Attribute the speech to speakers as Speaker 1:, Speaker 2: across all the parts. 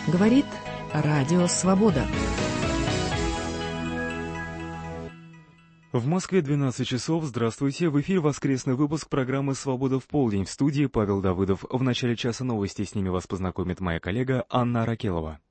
Speaker 1: Говорит Радио Свобода.
Speaker 2: В Москве 12 часов. Здравствуйте. В эфире воскресный выпуск программы «Свобода в полдень». В студии Павел Давыдов. В начале часа новости. С ними вас познакомит моя коллега Анна Ракелова.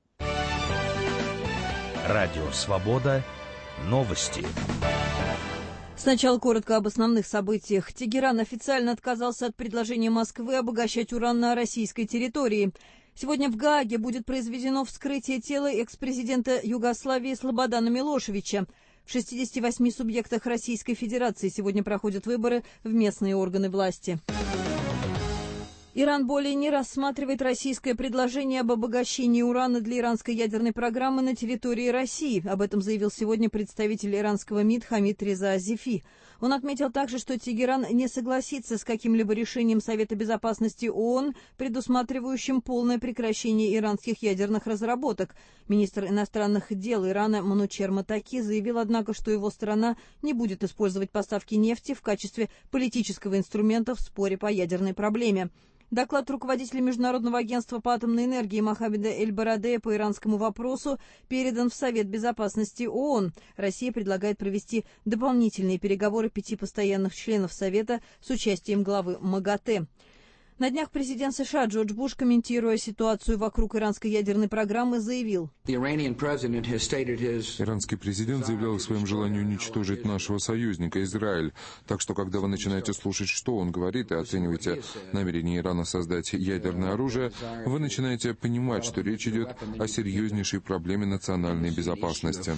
Speaker 3: Радио «Свобода». Новости.
Speaker 4: Сначала коротко об основных событиях. Тегеран официально отказался от предложения Москвы обогащать уран на российской территории. Сегодня в Гааге будет произведено вскрытие тела экс-президента Югославии Слободана Милошевича. В 68 субъектах Российской Федерации сегодня проходят выборы в местные органы власти. Иран более не рассматривает российское предложение об обогащении урана для иранской ядерной программы на территории России. Об этом заявил сегодня представитель иранского МИД Хамид Реза Азефи. Он отметил также, что Тегеран не согласится с каким-либо решением Совета Безопасности ООН, предусматривающим полное прекращение иранских ядерных разработок. Министр иностранных дел Ирана Манучер Матаки заявил, однако, что его страна не будет использовать поставки нефти в качестве политического инструмента в споре по ядерной проблеме. Доклад руководителя Международного агентства по атомной энергии Мохаммеда Эль-Барадея по иранскому вопросу передан в Совет Безопасности ООН. Россия предлагает провести дополнительные переговоры 5 постоянных членов Совета с участием главы МАГАТЭ. На днях президент США Джордж Буш, комментируя ситуацию вокруг иранской ядерной программы, заявил:
Speaker 5: Иранский президент заявлял о своем желании уничтожить нашего союзника Израиль. Так что, когда вы начинаете слушать, что он говорит, и оцениваете намерение Ирана создать ядерное оружие, вы начинаете понимать, что речь идет о серьезнейшей проблеме национальной безопасности.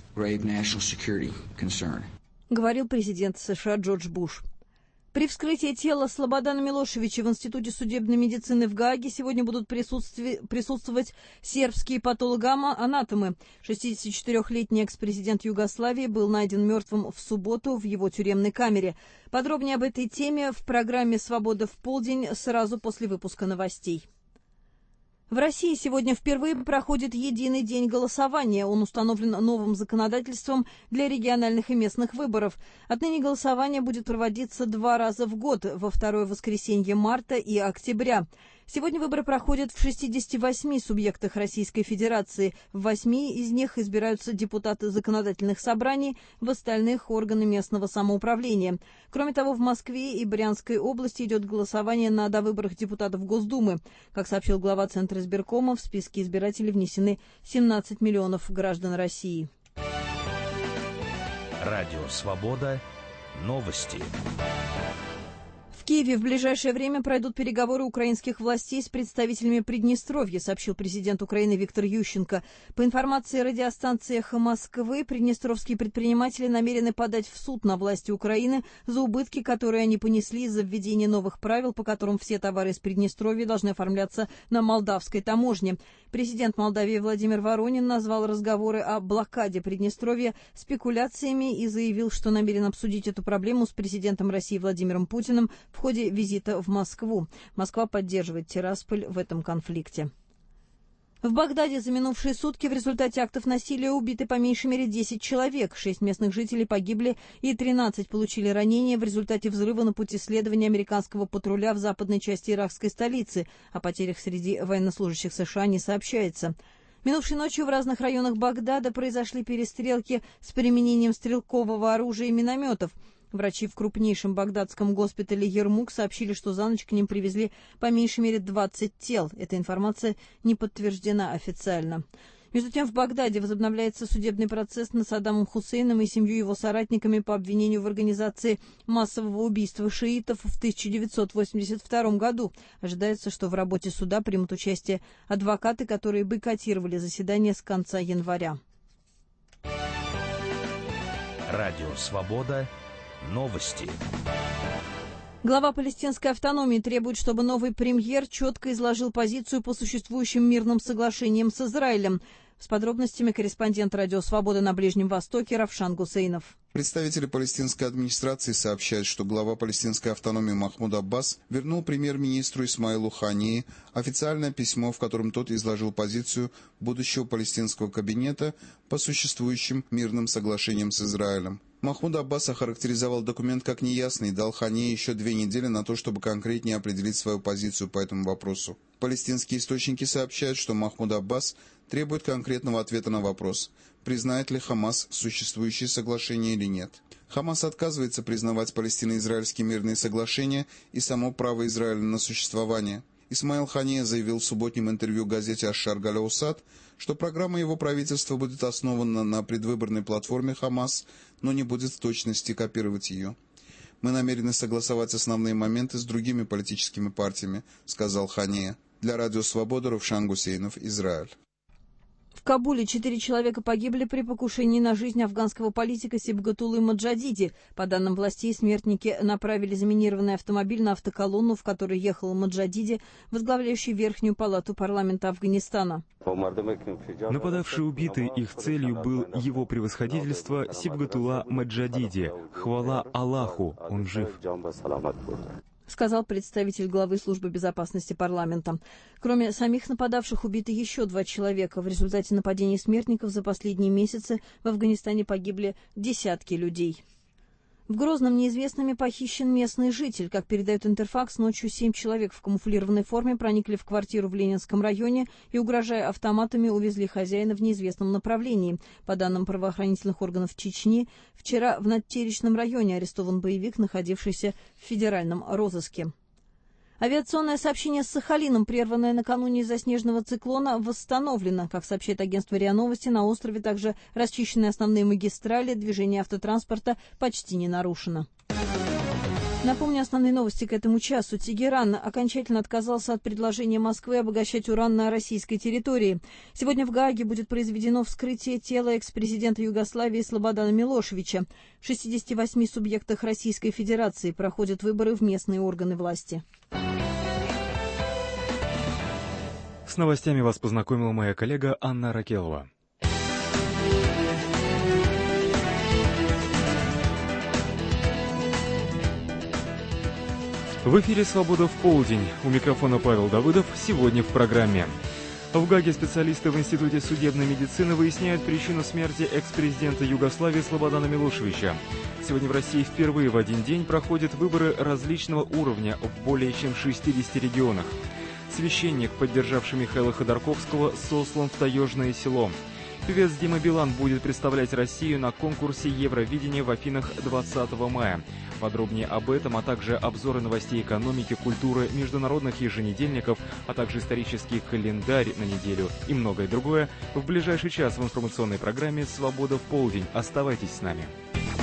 Speaker 4: Говорил президент США Джордж Буш. При вскрытии тела Слободана Милошевича в Институте судебной медицины в Гааге сегодня будут присутствовать сербские патологоанатомы. 64-летний экс-президент Югославии был найден мертвым в субботу в его тюремной камере. Подробнее об этой теме в программе «Свобода в полдень» сразу после выпуска новостей. В России сегодня впервые проходит единый день голосования. Он установлен новым законодательством для региональных и местных выборов. Отныне голосование будет проводиться 2 раза в год, во второе воскресенье марта и октября. Сегодня выборы проходят в 68 субъектах Российской Федерации. В 8 из них избираются депутаты законодательных собраний, в остальных — органы местного самоуправления. Кроме того, в Москве и Брянской области идет голосование на довыборах депутатов Госдумы. Как сообщил глава Центра избиркома, в списки избирателей внесены 17 миллионов граждан России.
Speaker 3: Радио «Свобода». Новости.
Speaker 4: В Киеве в ближайшее время пройдут переговоры украинских властей с представителями Приднестровья, сообщил президент Украины Виктор Ющенко. По информации радиостанции «Эхо Москвы», приднестровские предприниматели намерены подать в суд на власти Украины за убытки, которые они понесли из-за введения новых правил, по которым все товары из Приднестровья должны оформляться на молдавской таможне. Президент Молдавии Владимир Воронин назвал разговоры о блокаде Приднестровья спекуляциями и заявил, что намерен обсудить эту проблему с президентом России Владимиром Путиным в ходе визита в Москву. Москва поддерживает Тирасполь в этом конфликте. В Багдаде за минувшие сутки в результате актов насилия убиты по меньшей мере 10 человек. 6 местных жителей погибли и 13 получили ранения в результате взрыва на пути следования американского патруля в западной части иракской столицы. О потерях среди военнослужащих США не сообщается. Минувшей ночью в разных районах Багдада произошли перестрелки с применением стрелкового оружия и минометов. Врачи в крупнейшем багдадском госпитале Ермук сообщили, что за ночь к ним привезли по меньшей мере 20 тел. Эта информация не подтверждена официально. Между тем, в Багдаде возобновляется судебный процесс над Саддамом Хусейном и 7 его соратниками по обвинению в организации массового убийства шиитов в 1982 году. Ожидается, что в работе суда примут участие адвокаты, которые бойкотировали заседание с конца января.
Speaker 3: Радио «Свобода». Новости.
Speaker 4: Глава палестинской автономии требует, чтобы новый премьер четко изложил позицию по существующим мирным соглашениям с Израилем. С подробностями корреспондент Радио Свобода на Ближнем Востоке Равшан Гусейнов.
Speaker 6: Представители палестинской администрации сообщают, что глава палестинской автономии Махмуд Аббас вернул премьер-министру Исмаилу Хании официальное письмо, в котором тот изложил позицию будущего палестинского кабинета по существующим мирным соглашениям с Израилем. Махмуд Аббас охарактеризовал документ как неясный и дал Ханее еще 2 недели на то, чтобы конкретнее определить свою позицию по этому вопросу. Палестинские источники сообщают, что Махмуд Аббас требует конкретного ответа на вопрос, признает ли Хамас существующие соглашения или нет. Хамас отказывается признавать палестино-израильские мирные соглашения и само право Израиля на существование. Исмаил Хания заявил в субботнем интервью газете «Аш-Шарк аль-Аусад», что программа его правительства будет основана на предвыборной платформе Хамас, но не будет в точности копировать ее. «Мы намерены согласовать основные моменты с другими политическими партиями», — сказал Хания. Для Радио Свобода Рувшан Гусейнов, Израиль.
Speaker 4: В Кабуле 4 человека погибли при покушении на жизнь афганского политика Сибгатуллы Маджадиди. По данным властей, смертники направили заминированный автомобиль на автоколонну, в которой ехал Маджадиди, возглавляющий Верхнюю палату парламента Афганистана.
Speaker 2: Нападавший убитый, их целью был его превосходительство Сибгатулла Маджадиди. Хвала Аллаху, он жив,
Speaker 4: сказал представитель главы службы безопасности парламента. Кроме самих нападавших, убиты еще 2 человека. В результате нападений смертников за последние месяцы в Афганистане погибли десятки людей. В Грозном неизвестными похищен местный житель. Как передает Интерфакс, ночью 7 человек в камуфлированной форме проникли в квартиру в Ленинском районе и, угрожая автоматами, увезли хозяина в неизвестном направлении. По данным правоохранительных органов Чечни, вчера в Надтеречном районе арестован боевик, находившийся в федеральном розыске. Авиационное сообщение с Сахалином, прерванное накануне из-за снежного циклона, восстановлено. Как сообщает агентство РИА Новости, на острове также расчищены основные магистрали, движение автотранспорта почти не нарушено. Напомню основные новости к этому часу. Тегеран окончательно отказался от предложения Москвы обогащать уран на российской территории. Сегодня в Гааге будет произведено вскрытие тела экс-президента Югославии Слободана Милошевича. В 68 субъектах Российской Федерации проходят выборы в местные органы власти.
Speaker 2: С новостями вас познакомила моя коллега Анна Ракелова. В эфире «Свобода в полдень». У микрофона Павел Давыдов. Сегодня в программе. В Гааге специалисты в Институте судебной медицины выясняют причину смерти экс-президента Югославии Слободана Милошевича. Сегодня в России впервые в один день проходят выборы различного уровня в более чем 60 регионах. Священник, поддержавший Михаила Ходорковского, сослан в Таежное село. Певец Дима Билан будет представлять Россию на конкурсе Евровидения в Афинах 20 мая. Подробнее об этом, а также обзоры новостей экономики, культуры, международных еженедельников, а также исторический календарь на неделю и многое другое в ближайший час в информационной программе «Свобода в полдень». Оставайтесь с нами.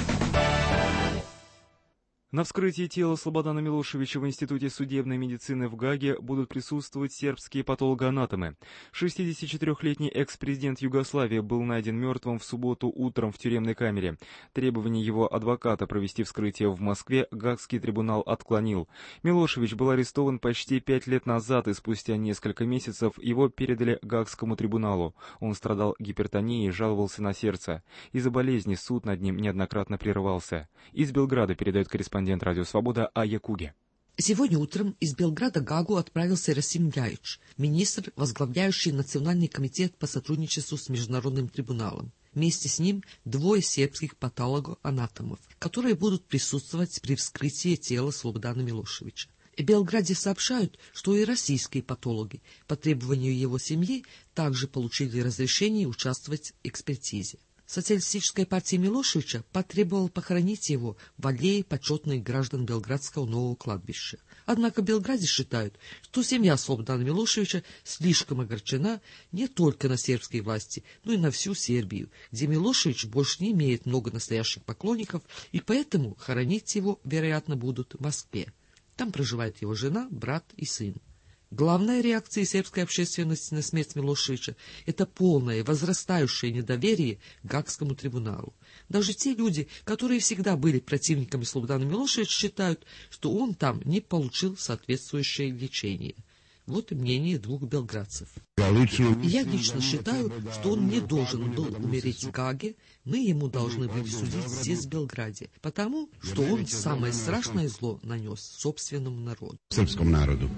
Speaker 2: На вскрытии тела Слободана Милошевича в Институте судебной медицины в Гааге будут присутствовать сербские патологоанатомы. 64-летний экс-президент Югославии был найден мертвым в субботу утром в тюремной камере. Требование его адвоката провести вскрытие в Москве Гаагский трибунал отклонил. Милошевич был арестован почти 5 лет назад, и спустя несколько месяцев его передали Гаагскому трибуналу. Он страдал гипертонией и жаловался на сердце. Из-за болезни суд над ним неоднократно прерывался. Из Белграда передает корреспондент Радио Свобода Ая Куге.
Speaker 7: Сегодня утром из Белграда Гаагу отправился Расим Ляич, министр, возглавляющий Национальный комитет по сотрудничеству с Международным трибуналом. Вместе с ним 2 сербских патологоанатомов, которые будут присутствовать при вскрытии тела Слободана Милошевича. В Белграде сообщают, что и российские патологи по требованию его семьи также получили разрешение участвовать в экспертизе. Социалистическая партия Милошевича потребовала похоронить его в аллее почетных граждан Белградского нового кладбища. Однако в Белграде считают, что семья Слободана Милошевича слишком огорчена не только на сербские власти, но и на всю Сербию, где Милошевич больше не имеет много настоящих поклонников, и поэтому хоронить его, вероятно, будут в Москве. Там проживает его жена, брат и сын. Главная реакция сербской общественности на смерть Милошевича – это полное, возрастающее недоверие к Гаагскому трибуналу. Даже те люди, которые всегда были противниками Слободана Милошевича, считают, что он там не получил соответствующее лечение. Вот и мнение 2 белградцев. Я лично считаю, что он не должен был умереть в Гааге, мы ему должны были судить здесь, в Белграде, потому что он самое страшное зло нанес собственному народу.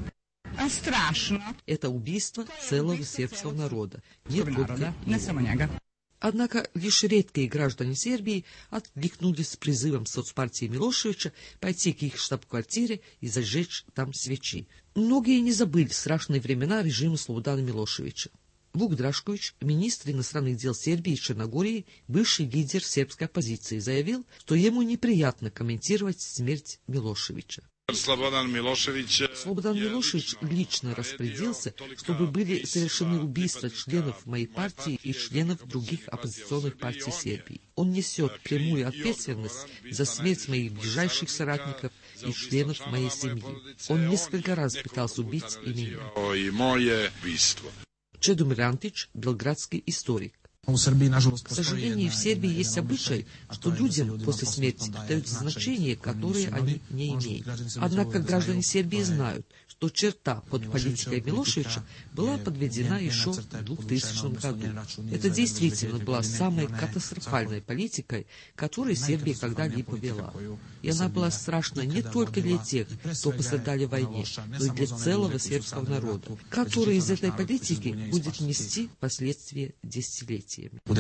Speaker 8: Страшно.
Speaker 7: Это убийство целого сербского народа. Не только не само njega. Однако лишь редкие граждане Сербии откликнулись с призывом соцпартии Милошевича пойти к их штаб-квартире и зажечь там свечи. Многие не забыли страшные времена режима Слободана Милошевича. Вук Драшкович, министр иностранных дел Сербии и Черногории, бывший лидер сербской оппозиции, заявил, что ему неприятно комментировать смерть Милошевича.
Speaker 8: Слободан Милошевич
Speaker 7: лично распорядился, чтобы были совершены убийства членов моей партии и членов других оппозиционных партий Сербии. Он несет прямую ответственность за смерть моих ближайших соратников и членов моей семьи. Он несколько раз пытался убить и меня. Чедомир Антич, белградский историк. К сожалению, в Сербии есть обычай, что людям после смерти дают значение, которое они не имеют. Однако граждане Сербии знают, что черта под политикой Милошевича была подведена еще в 2000 году. Это действительно была самой катастрофальной политикой, которую Сербия когда-либо вела. И она была страшна не только для тех, кто пострадали в войне, но и для целого сербского народа, который из этой политики будет нести последствия десятилетиями.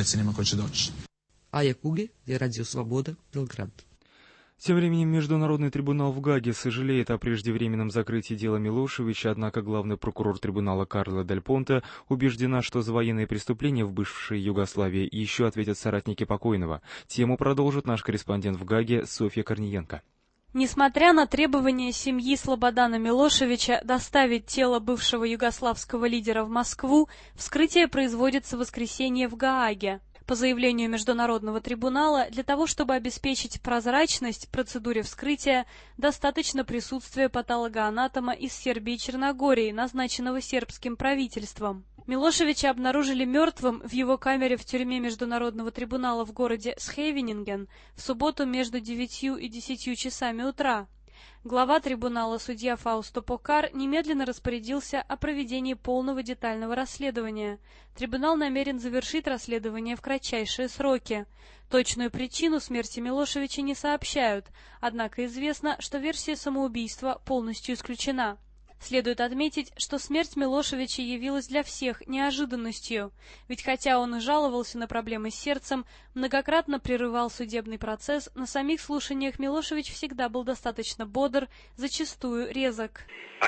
Speaker 7: Ая Куге, Радио Свобода, Белград.
Speaker 2: Тем временем Международный трибунал в Гааге сожалеет о преждевременном закрытии дела Милошевича, однако главный прокурор трибунала Карла Дель Понте убеждена, что за военные преступления в бывшей Югославии еще ответят соратники покойного. Тему продолжит наш корреспондент в Гааге Софья Корниенко.
Speaker 9: Несмотря на требования семьи Слободана Милошевича доставить тело бывшего югославского лидера в Москву, вскрытие производится в воскресенье в Гааге. По заявлению Международного трибунала, для того, чтобы обеспечить прозрачность процедуре вскрытия, достаточно присутствия патологоанатома из Сербии и Черногории, назначенного сербским правительством. Милошевича обнаружили мертвым в его камере в тюрьме Международного трибунала в городе Схевенинген в субботу между 9 и 10 часами утра. Глава трибунала, судья Фаусто Покар, немедленно распорядился о проведении полного детального расследования. Трибунал намерен завершить расследование в кратчайшие сроки. Точную причину смерти Милошевича не сообщают, однако известно, что версия самоубийства полностью исключена. Следует отметить, что смерть Милошевича явилась для всех неожиданностью, ведь хотя он и жаловался на проблемы с сердцем, многократно прерывал судебный процесс, на самих слушаниях Милошевич всегда был достаточно бодр, зачастую резок.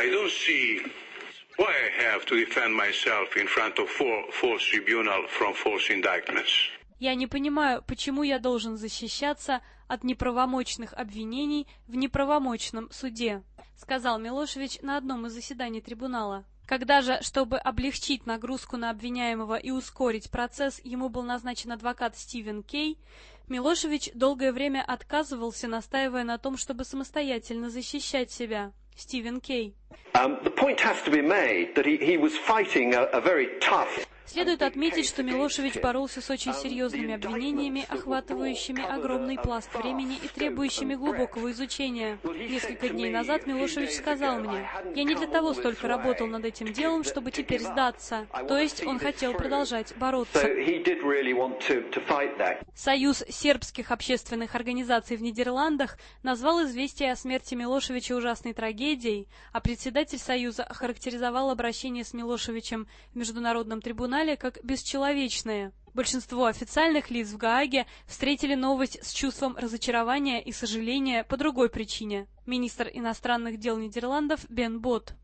Speaker 9: Я не понимаю, почему я должен защищаться от неправомочных обвинений в неправомочном суде, сказал Милошевич на одном из заседаний трибунала. Когда же, чтобы облегчить нагрузку на обвиняемого и ускорить процесс, ему был назначен адвокат Стивен Кей, Милошевич долгое время отказывался, настаивая на том, чтобы самостоятельно защищать себя. Стивен Кей. Следует отметить, что Милошевич боролся с очень серьезными обвинениями, охватывающими огромный пласт времени и требующими глубокого изучения. Несколько дней назад Милошевич сказал мне: «Я не для того столько работал над этим делом, чтобы теперь сдаться». То есть он хотел продолжать бороться. Союз сербских общественных организаций в Нидерландах назвал известие о смерти Милошевича ужасной трагедией, а председатель Союза охарактеризовал обращение с Милошевичем в Международном трибунале как бесчеловечное. Большинство официальных лиц в Гааге встретили новость с чувством разочарования и сожаления по другой причине. Министр иностранных дел Нидерландов Бен Бот.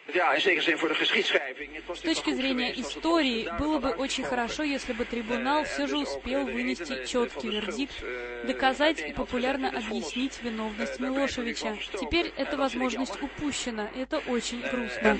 Speaker 9: С точки зрения истории, было бы очень хорошо, если бы трибунал все же успел вынести четкий вердикт, доказать и популярно объяснить виновность Милошевича. Теперь эта возможность упущена, и это очень грустно.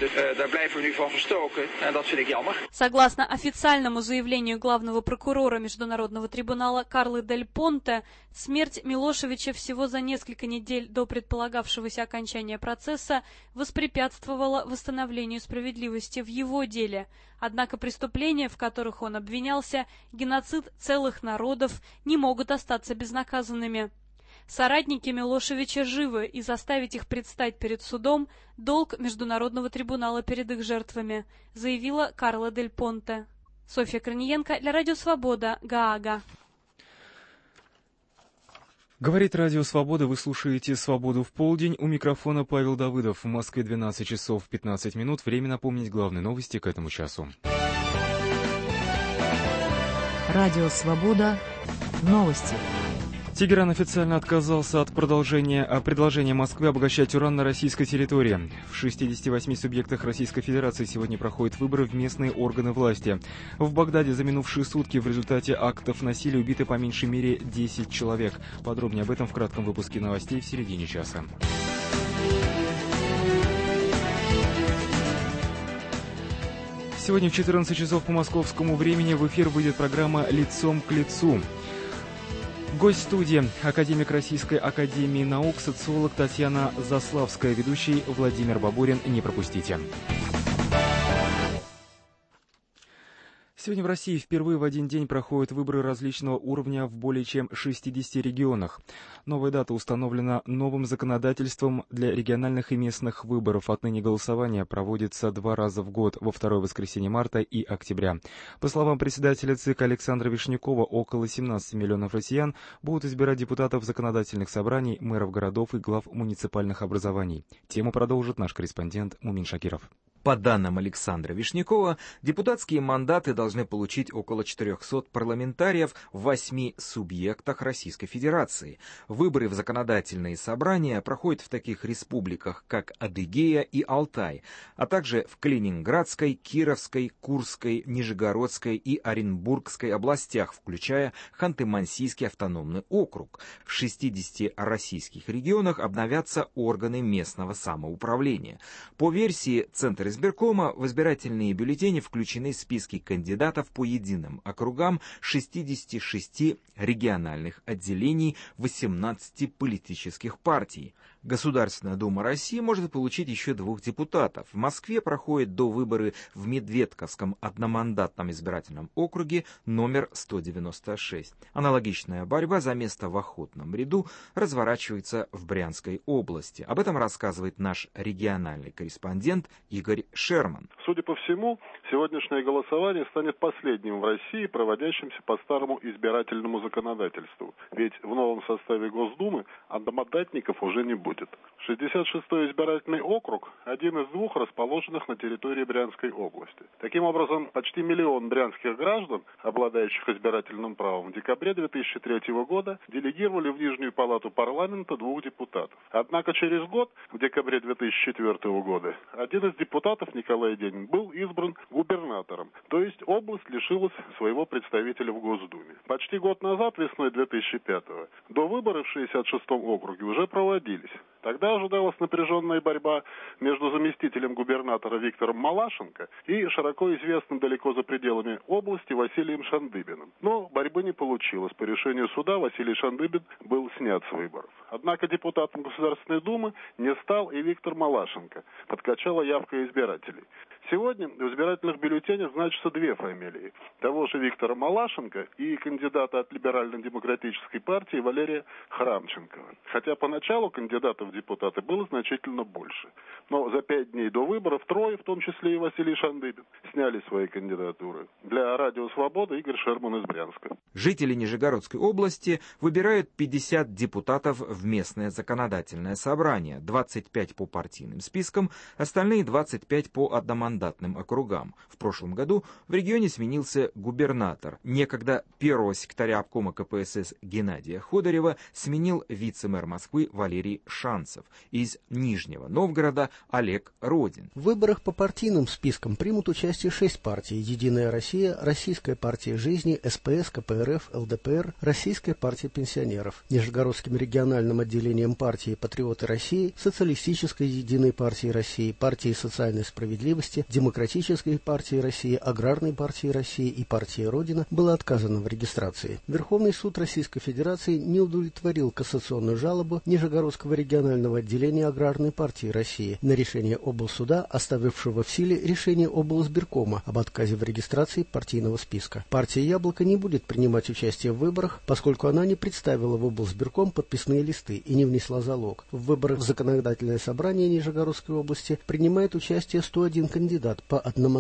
Speaker 9: Согласно официальному заявлению главного прокурора Международного трибунала Карлы Дель Понте, смерть Милошевича всего за несколько недель до предполагавшегося окончания процесса воспрепятствовала восстановлению справедливости в его деле, однако преступления, в которых он обвинялся, геноцид целых народов, не могут остаться безнаказанными. Соратники Милошевича живы, и заставить их предстать перед судом – долг Международного трибунала перед их жертвами, заявила Карла Дель Понте. Софья Корниенко для Радио Свобода, Гаага.
Speaker 2: Говорит Радио Свобода, вы слушаете «Свободу в полдень». У микрофона Павел Давыдов. В Москве 12 часов 15 минут. Время напомнить главные новости к этому часу.
Speaker 1: Радио «Свобода». Новости.
Speaker 2: Тегеран официально отказался от предложения Москвы обогащать уран на российской территории. В 68 субъектах Российской Федерации сегодня проходят выборы в местные органы власти. В Багдаде за минувшие сутки в результате актов насилия убиты по меньшей мере 10 человек. Подробнее об этом в кратком выпуске новостей в середине часа. Сегодня в 14 часов по московскому времени в эфир выйдет программа «Лицом к лицу». Гость студии – академик Российской академии наук, социолог Татьяна Заславская, ведущий Владимир Бабурин. Не пропустите. Сегодня в России впервые в один день проходят выборы различного уровня в более чем 60 регионах. Новая дата установлена новым законодательством для региональных и местных выборов. Отныне голосование проводится 2 раза в год, во второе воскресенье марта и октября. По словам председателя ЦИК Александра Вишнякова, около 17 миллионов россиян будут избирать депутатов законодательных собраний, мэров городов и глав муниципальных образований. Тему продолжит наш корреспондент Мумин Шакиров.
Speaker 10: По данным Александра Вишнякова, депутатские мандаты должны получить около 400 парламентариев в 8 субъектах Российской Федерации. Выборы в законодательные собрания проходят в таких республиках, как Адыгея и Алтай, а также в Калининградской, Кировской, Курской, Нижегородской и Оренбургской областях, включая Ханты-Мансийский автономный округ. В 60 российских регионах обновятся органы местного самоуправления. По версии Центра избиркома в избирательные бюллетени включены списки кандидатов по единым округам 66 региональных отделений 18 политических партий. Государственная Дума России может получить еще 2 депутатов. В Москве проходят довыборы в Медведковском одномандатном избирательном округе номер 196. Аналогичная борьба за место в охотном ряду разворачивается в Брянской области. Об этом рассказывает наш региональный корреспондент Игорь Шерман.
Speaker 11: Судя по всему, сегодняшнее голосование станет последним в России, проводящимся по старому избирательному законодательству. Ведь в новом составе Госдумы одномандатников уже не будет. 66-й избирательный округ – один из 2 расположенных на территории Брянской области. Таким образом, почти 1 миллион брянских граждан, обладающих избирательным правом, в декабре 2003 года делегировали в Нижнюю палату парламента 2 депутатов. Однако через год, в декабре 2004 года, один из депутатов, Николай Денин, был избран губернатором, то есть область лишилась своего представителя в Госдуме. Почти год назад, весной 2005-го, до выборов в 66-м округе уже проводились. Тогда ожидалась напряженная борьба между заместителем губернатора Виктором Малашенко и широко известным далеко за пределами области Василием Шандыбиным. Но борьбы не получилось. По решению суда Василий Шандыбин был снят с выборов. Однако депутатом Государственной Думы не стал и Виктор Малашенко. Подкачала явка избирателей. Сегодня в избирательных бюллетенях значатся 2 фамилии. Того же Виктора Малашенко и кандидата от Либерально-демократической партии Валерия Храмченкова. Хотя поначалу кандидатов в депутаты было значительно больше. Но за 5 дней до выборов 3, в том числе и Василий Шандыбин, сняли свои кандидатуры. Для Радио Свобода Игорь Шерман из Брянска.
Speaker 10: Жители Нижегородской области выбирают 50 депутатов в местное законодательное собрание, 25 по партийным спискам, остальные 25 по одномандатным округам. В прошлом году в регионе сменился губернатор. Некогда первого секретаря обкома КПСС Геннадия Ходорева сменил вице-мэр Москвы Валерий Шанцев. Из Нижнего Новгорода Олег Родин.
Speaker 12: В выборах по партийным спискам примут участие 6 партий: «Единая Россия», Российская партия жизни, СПС, КПРФ, ЛДПР, Российская партия пенсионеров. Нижегородским региональным отделением партии «Патриоты России», Социалистической единой партии России, партии социальной справедливости, Демократической партии России, Аграрной партии России и партии Родина было отказано в регистрации. Верховный суд Российской Федерации не удовлетворил кассационную жалобу Нижегородского регионального отделения Аграрной партии России на решение облсуда, оставившего в силе решение облсбиркома об отказе в регистрации партийного списка. Партия «Яблоко» не будет принимать участие в выборах, поскольку она не представила в облсбирком подписные листы и не внесла залог. В выборах в законодательное собрание Нижегородской области принимает участие 101 кандидат по одномандатным округам.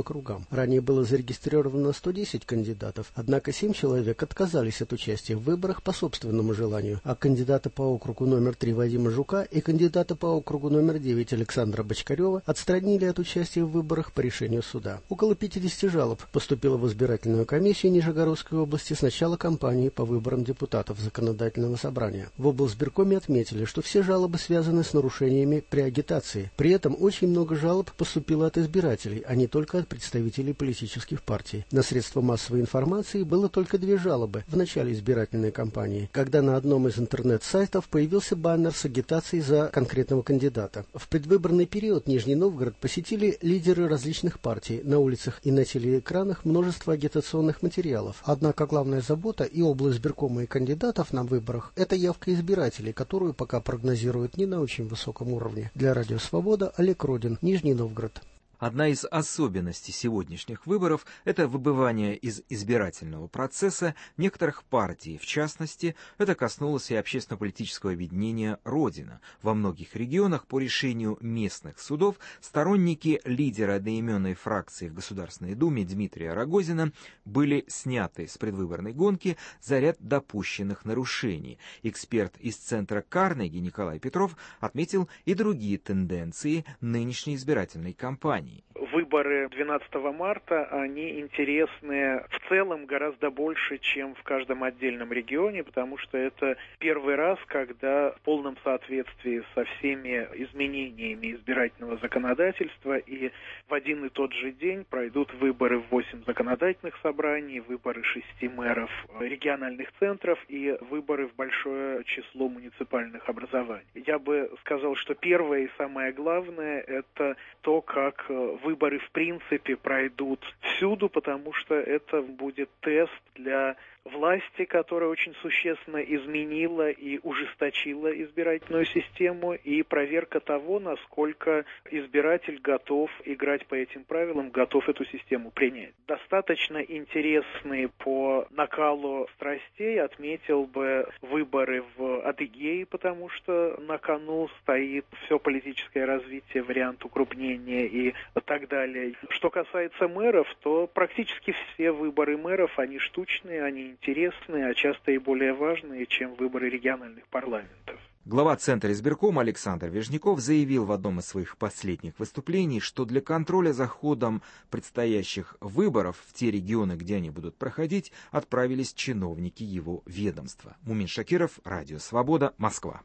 Speaker 12: округам. Ранее было зарегистрировано 110 кандидатов, однако 7 человек отказались от участия в выборах по собственному желанию, а кандидата по округу номер 3 Вадима Жука и кандидата по округу номер 9 Александра Бочкарева отстранили от участия в выборах по решению суда. Около 50 жалоб поступило в избирательную комиссию Нижегородской области с начала кампании по выборам депутатов Законодательного собрания. В облсбиркоме отметили, что все жалобы связаны с нарушениями при агитации. При этом очень много жалоб поступило от избирателей, а не только от представителей политических партий. На средства массовой информации было только 2 жалобы в начале избирательной кампании, когда на одном из интернет-сайтов появился баннер с агитацией за конкретного кандидата. В предвыборный период Нижний Новгород посетили лидеры различных партий. На улицах и на телеэкранах множество агитационных материалов. Однако главная забота и облсбиркома, и кандидатов на выборах – это явка избирателей, которую пока прогнозируют не на очень высоком уровне. Для Радио Свобода Олег Родин, Нижний Новгород.
Speaker 10: Одна из особенностей сегодняшних выборов – это выбывание из избирательного процесса некоторых партий. В частности, это коснулось и общественно-политического объединения «Родина». Во многих регионах по решению местных судов сторонники лидера одноименной фракции в Государственной Думе Дмитрия Рогозина были сняты с предвыборной гонки за ряд допущенных нарушений. Эксперт из центра Карнеги Николай Петров отметил и другие тенденции нынешней избирательной кампании.
Speaker 13: Выборы 12 марта, они интересны в целом гораздо больше, чем в каждом отдельном регионе, потому что это первый раз, когда в полном соответствии со всеми изменениями избирательного законодательства и в один и тот же день пройдут выборы в 8 законодательных собраний, выборы 6 мэров региональных центров и выборы в большое число муниципальных образований. Я бы сказал, что первое и самое главное – это то, как выборы в принципе пройдут всюду, потому что это будет тест для власти, которая очень существенно изменила и ужесточила избирательную систему, и проверка того, насколько избиратель готов играть по этим правилам, готов эту систему принять. Достаточно интересные по накалу страстей отметил бы выборы в Адыгее, потому что на кону стоит все политическое развитие, вариант укрупнения и так далее. Что касается мэров, то практически все выборы мэров, они штучные, они интересные, а часто и более важные, чем выборы региональных парламентов.
Speaker 10: Глава Центра избиркома Александр Вежняков заявил в одном из своих последних выступлений, что для контроля за ходом предстоящих выборов в те регионы, где они будут проходить, отправились чиновники его ведомства. Мумин Шакиров, Радио Свобода, Москва.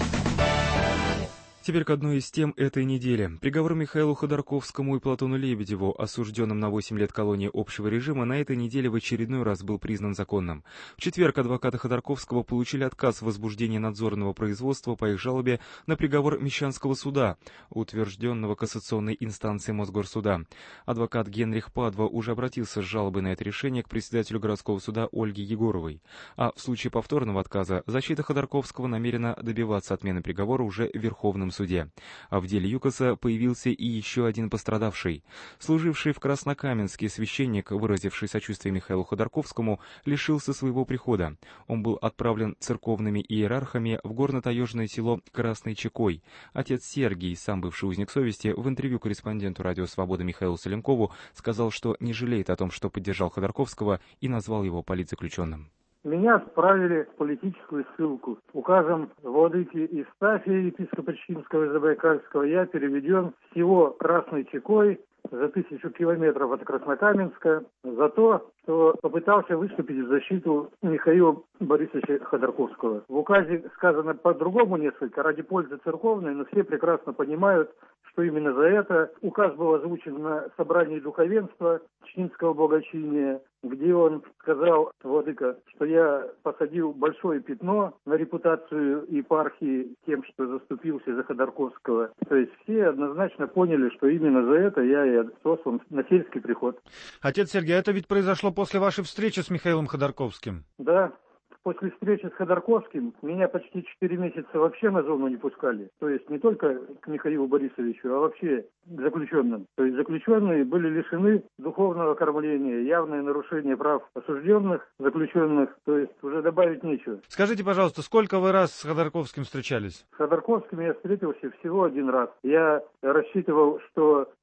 Speaker 2: Теперь к одной из тем этой недели. Приговор Михаилу Ходорковскому и Платону Лебедеву, осужденным на 8 лет колонии общего режима, на этой неделе в очередной раз был признан законным. В четверг адвокаты Ходорковского получили отказ в возбуждении надзорного производства по их жалобе на приговор Мещанского суда, утвержденного кассационной инстанцией Мосгорсуда. Адвокат Генрих Падва уже обратился с жалобой на это решение к председателю городского суда Ольге Егоровой. А в случае повторного отказа защита Ходорковского намерена добиваться отмены приговора уже в Верховном суде. А в деле ЮКОСа появился и еще один пострадавший. Служивший в Краснокаменске священник, выразивший сочувствие Михаилу Ходорковскому, лишился своего прихода. Он был отправлен церковными иерархами в горно-таежное село Красный Чекой. Отец Сергий, сам бывший узник совести, в интервью корреспонденту Радио Свобода Михаилу Саленкову сказал, что не жалеет о том, что поддержал Ходорковского, и назвал его политзаключенным.
Speaker 14: Меня отправили в политическую ссылку. Указом владыки Евстафия, епископа Чхинского и Забайкальского, я переведен в село Красной Чекой за 1000 километров от Краснокаменска за то, что попытался выступить в защиту Михаила Борисовича Ходорковского. В указе сказано по-другому несколько, ради пользы церковной, но все прекрасно понимают, что именно за это. Указ был озвучен на собрании духовенства Чхинского благочиния, где он сказал, владыка, что я посадил большое пятно на репутацию епархии тем, что заступился за Ходорковского. То есть все однозначно поняли, что именно за это я и сослан на сельский приход.
Speaker 15: Отец Сергей, это ведь произошло после вашей встречи с Михаилом Ходорковским?
Speaker 14: Да. После встречи с Ходорковским меня почти 4 месяца вообще на зону не пускали. То есть не только к Михаилу Борисовичу, а вообще к заключенным. То есть заключенные были лишены духовного кормления, явное нарушение прав осужденных, заключенных. То есть уже добавить нечего.
Speaker 15: Скажите, пожалуйста, сколько вы раз с Ходорковским встречались?
Speaker 14: С Ходорковским я встретился всего один раз. Я рассчитывал, что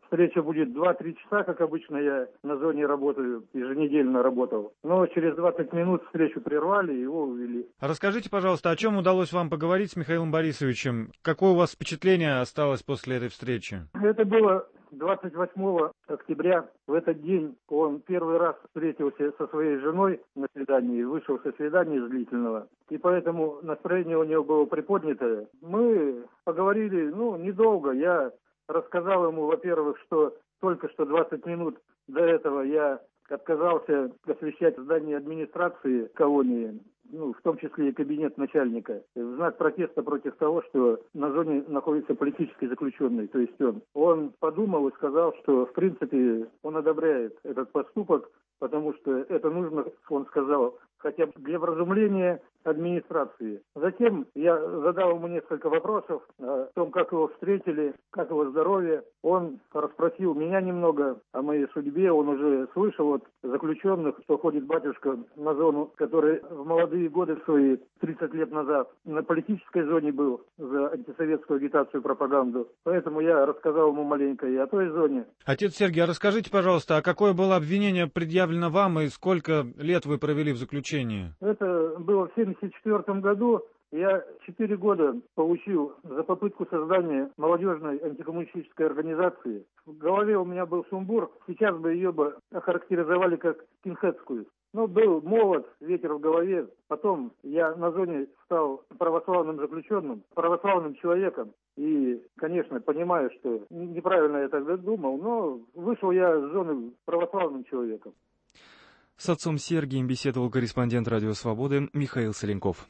Speaker 14: встреча будет 2-3 часа, как обычно я на зоне работаю, еженедельно работал. Но через 20 минут встречу прервали и его увели.
Speaker 15: Расскажите, пожалуйста, о чем удалось вам поговорить с Михаилом Борисовичем? Какое у вас впечатление осталось после этой встречи?
Speaker 14: Это было 28 октября. В этот день он первый раз встретился со своей женой на свидании, вышел со свидания длительного. И поэтому настроение у него было приподнятое. Мы поговорили, недолго. Я рассказал ему, во-первых, что только что 20 минут до этого я отказался освещать здание администрации колонии, в том числе и кабинет начальника, в знак протеста против того, что на зоне находится политический заключенный, то есть он. Он подумал и сказал, что в принципе он одобряет этот поступок, потому что это нужно, он сказал, хотя бы для вразумления администрации. Затем я задал ему несколько вопросов о том, как его встретили, как его здоровье. Он расспросил меня немного о моей судьбе. Он уже слышал от заключенных, что ходит батюшка на зону, который в молодые годы свои, 30 лет назад, на политической зоне был за антисоветскую агитацию и пропаганду. Поэтому я рассказал ему маленько и о той зоне.
Speaker 15: Отец Сергий, а расскажите, пожалуйста, а какое было обвинение предъявлено вам и сколько лет вы провели в заключении?
Speaker 14: Это было в 1974 году. Я 4 года получил за попытку создания молодежной антикоммунистической организации. В голове у меня был сумбур. Сейчас бы ее охарактеризовали как скинхедскую. Но был молод, ветер в голове. Потом я на зоне стал православным заключенным, православным человеком. И, конечно, понимаю, что неправильно я тогда думал, но вышел я с зоны православным человеком.
Speaker 2: С отцом Сергием беседовал корреспондент «Радио Свободы» Михаил Соленков.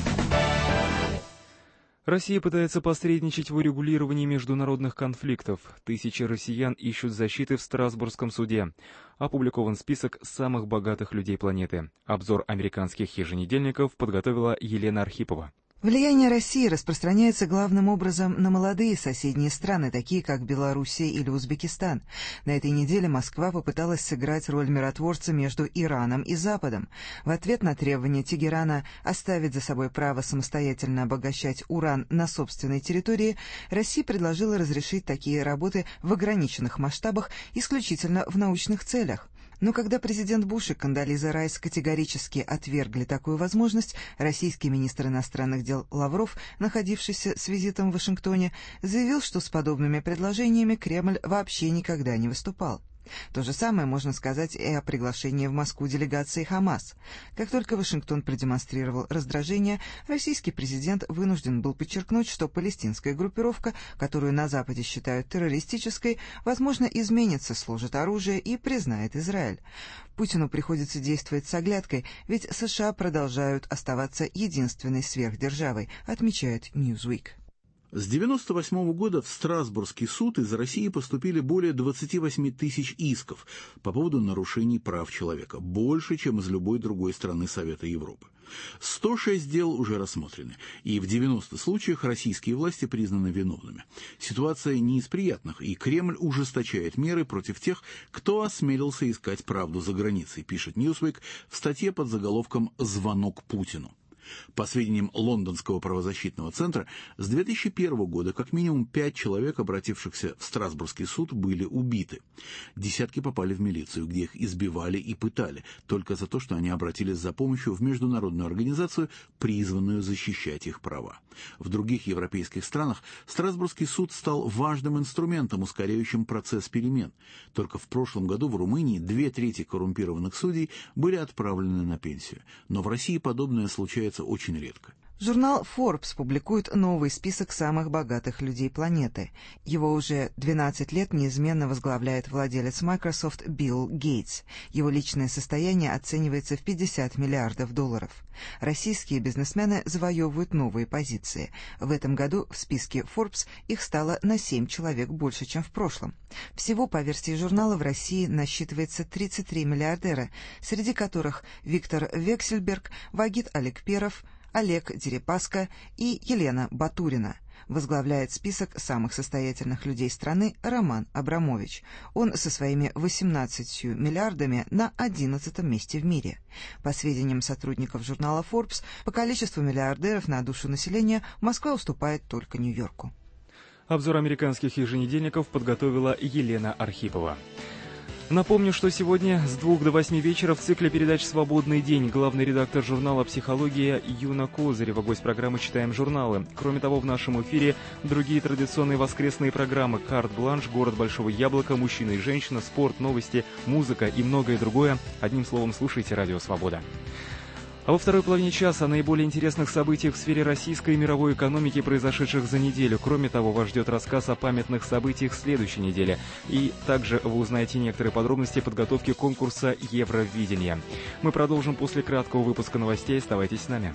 Speaker 2: Россия пытается посредничать в урегулировании международных конфликтов. Тысячи россиян ищут защиты в Страсбургском суде. Опубликован список самых богатых людей планеты. Обзор американских еженедельников подготовила Елена Архипова.
Speaker 1: Влияние России распространяется главным образом на молодые соседние страны, такие как Белоруссия или Узбекистан. На этой неделе Москва попыталась сыграть роль миротворца между Ираном и Западом. В ответ на требование Тегерана оставить за собой право самостоятельно обогащать уран на собственной территории, Россия предложила разрешить такие работы в ограниченных масштабах исключительно в научных целях. Но когда президент Буш и Кондолиза Райс категорически отвергли такую возможность, российский министр иностранных дел Лавров, находившийся с визитом в Вашингтоне, заявил, что с подобными предложениями Кремль вообще никогда не выступал. То же самое можно сказать и о приглашении в Москву делегации ХАМАС. Как только Вашингтон продемонстрировал раздражение, российский президент вынужден был подчеркнуть, что палестинская группировка, которую на Западе считают террористической, возможно, изменится, сложит оружие и признает Израиль. Путину приходится действовать с оглядкой, ведь США продолжают оставаться единственной сверхдержавой, отмечает Newsweek.
Speaker 16: С 1998 года в Страсбургский суд из России поступили более 28 тысяч исков по поводу нарушений прав человека, больше, чем из любой другой страны Совета Европы. 106 дел уже рассмотрены, и в 90 случаях российские власти признаны виновными. Ситуация не из приятных, и Кремль ужесточает меры против тех, кто осмелился искать правду за границей, пишет Newsweek в статье под заголовком «Звонок Путину». По сведениям Лондонского правозащитного центра, с 2001 года как минимум 5 человек, обратившихся в Страсбургский суд, были убиты. Десятки попали в милицию, где их избивали и пытали, только за то, что они обратились за помощью в международную организацию, призванную защищать их права. В других европейских странах Страсбургский суд стал важным инструментом, ускоряющим процесс перемен. Только в прошлом году в Румынии 2/3 коррумпированных судей были отправлены на пенсию. Но в России подобное случается очень редко.
Speaker 1: Журнал Forbes публикует новый список самых богатых людей планеты. Его уже 12 лет неизменно возглавляет владелец Microsoft Билл Гейтс. Его личное состояние оценивается в $50 миллиардов. Российские бизнесмены завоевывают новые позиции. В этом году в списке Forbes их стало на 7 человек больше, чем в прошлом. Всего, по версии журнала, в России насчитывается 33 миллиардера, среди которых Виктор Вексельберг, Вагит Алекперов, Олег Дерипаска и Елена Батурина. Возглавляет список самых состоятельных людей страны Роман Абрамович. Он со своими 18 миллиардами на 11-м месте в мире. По сведениям сотрудников журнала Forbes, по количеству миллиардеров на душу населения Москва уступает только Нью-Йорку.
Speaker 2: Обзор американских еженедельников подготовила Елена Архипова. Напомню, что сегодня с 2 до 8 вечера в цикле передач «Свободный день» главный редактор журнала «Психология» Юна Козырева, гость программы «Читаем журналы». Кроме того, в нашем эфире другие традиционные воскресные программы «Карт-бланш», «Город Большого Яблока», «Мужчина и женщина», «Спорт», «Новости», «Музыка» и многое другое. Одним словом, слушайте «Радио Свобода». А во второй половине часа о наиболее интересных событиях в сфере российской и мировой экономики, произошедших за неделю. Кроме того, вас ждет рассказ о памятных событиях следующей недели. И также вы узнаете некоторые подробности подготовки конкурса «Евровидение». Мы продолжим после краткого выпуска новостей. Оставайтесь с нами.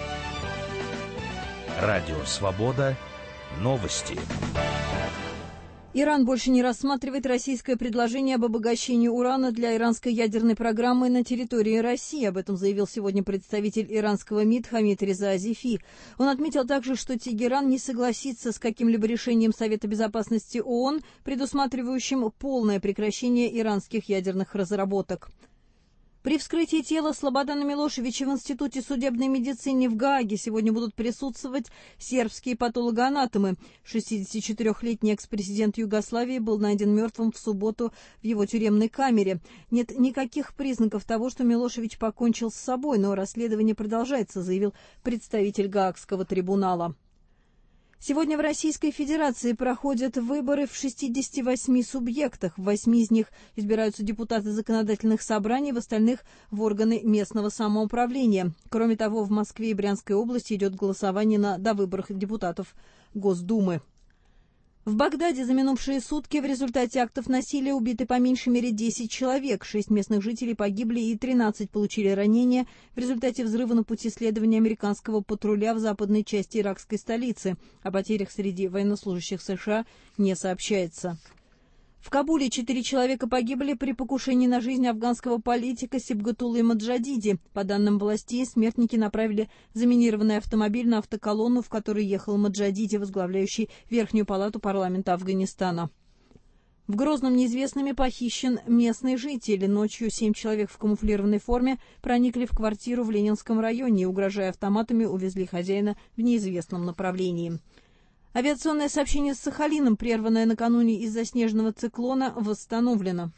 Speaker 3: Радио «Свобода». Новости.
Speaker 4: Иран больше не рассматривает российское предложение об обогащении урана для иранской ядерной программы на территории России. Об этом заявил сегодня представитель иранского МИД Хамид Реза Азифи. Он отметил также, что Тегеран не согласится с каким-либо решением Совета безопасности ООН, предусматривающим полное прекращение иранских ядерных разработок. При вскрытии тела Слободана Милошевича в Институте судебной медицины в Гааге сегодня будут присутствовать сербские патологоанатомы. 64-летний экс-президент Югославии был найден мертвым в субботу в его тюремной камере. Нет никаких признаков того, что Милошевич покончил с собой, но расследование продолжается, заявил представитель Гаагского трибунала. Сегодня в Российской Федерации проходят выборы в 68 субъектах. В 8 из них избираются депутаты законодательных собраний, в остальных – в органы местного самоуправления. Кроме того, в Москве и Брянской области идет голосование на довыборах депутатов Госдумы. В Багдаде за минувшие сутки в результате актов насилия убиты по меньшей мере 10 человек. 6 местных жителей погибли и 13 получили ранения в результате взрыва на пути следования американского патруля в западной части иракской столицы. О потерях среди военнослужащих США не сообщается. В Кабуле 4 человека погибли при покушении на жизнь афганского политика Сибгатуллы Маджадиди. По данным властей, смертники направили заминированный автомобиль на автоколонну, в которой ехал Маджадиди, возглавляющий Верхнюю палату парламента Афганистана. В Грозном неизвестными похищен местный житель. Ночью 7 человек в камуфлированной форме проникли в квартиру в Ленинском районе и, угрожая автоматами, увезли хозяина в неизвестном направлении. Авиационное сообщение с Сахалином, прерванное накануне из-за снежного циклона, восстановлено.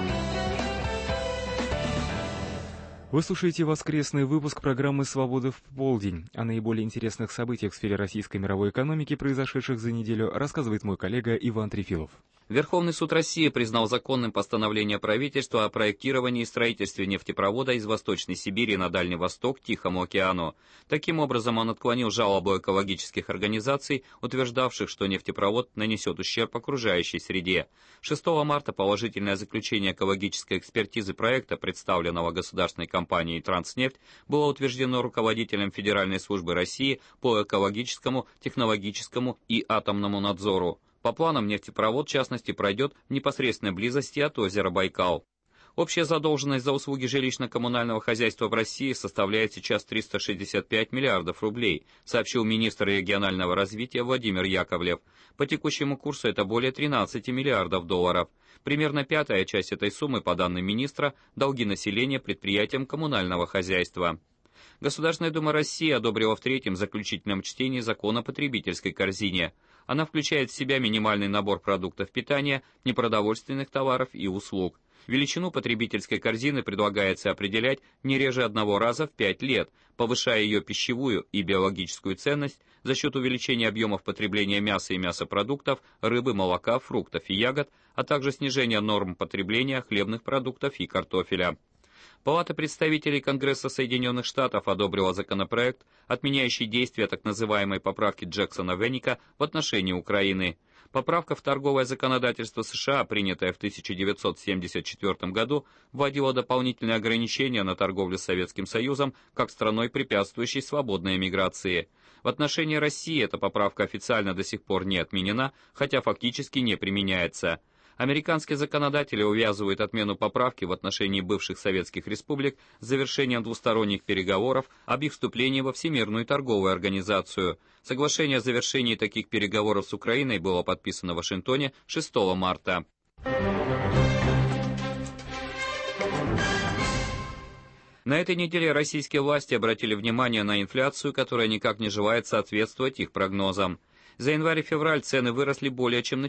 Speaker 2: Вы слушаете воскресный выпуск программы «Свобода в полдень». О наиболее интересных событиях в сфере российской и мировой экономики, произошедших за неделю, рассказывает мой коллега Иван Трефилов.
Speaker 17: Верховный суд России признал законным постановление правительства о проектировании и строительстве нефтепровода из Восточной Сибири на Дальний Восток к Тихому океану. Таким образом, он отклонил жалобу экологических организаций, утверждавших, что нефтепровод нанесет ущерб окружающей среде. 6 марта положительное заключение экологической экспертизы проекта, представленного государственной компанией «Транснефть», было утверждено руководителем Федеральной службы России по экологическому, технологическому и атомному надзору. По планам, нефтепровод, в частности, пройдет в непосредственной близости от озера Байкал. Общая задолженность за услуги жилищно-коммунального хозяйства в России составляет сейчас 365 миллиардов рублей, сообщил министр регионального развития Владимир Яковлев. По текущему курсу это более 13 миллиардов долларов. Примерно пятая часть этой суммы, по данным министра, долги населения предприятиям коммунального хозяйства. Государственная Дума России одобрила в третьем заключительном чтении закон о потребительской корзине. Она включает в себя минимальный набор продуктов питания, непродовольственных товаров и услуг. Величину потребительской корзины предлагается определять не реже одного раза в 5 лет, повышая ее пищевую и биологическую ценность за счет увеличения объемов потребления мяса и мясопродуктов, рыбы, молока, фруктов и ягод, а также снижения норм потребления хлебных продуктов и картофеля. Палата представителей Конгресса Соединенных Штатов одобрила законопроект, отменяющий действие так называемой поправки Джексона-Веника в отношении Украины. Поправка в торговое законодательство США, принятая в 1974 году, вводила дополнительные ограничения на торговлю с Советским Союзом как страной, препятствующей свободной миграции. В отношении России эта поправка официально до сих пор не отменена, хотя фактически не применяется. Американские законодатели увязывают отмену поправки в отношении бывших советских республик с завершением двусторонних переговоров об их вступлении во Всемирную торговую организацию. Соглашение о завершении таких переговоров с Украиной было подписано в Вашингтоне 6 марта. На этой неделе российские власти обратили внимание на инфляцию, которая никак не желает соответствовать их прогнозам. За январь и февраль цены выросли более чем на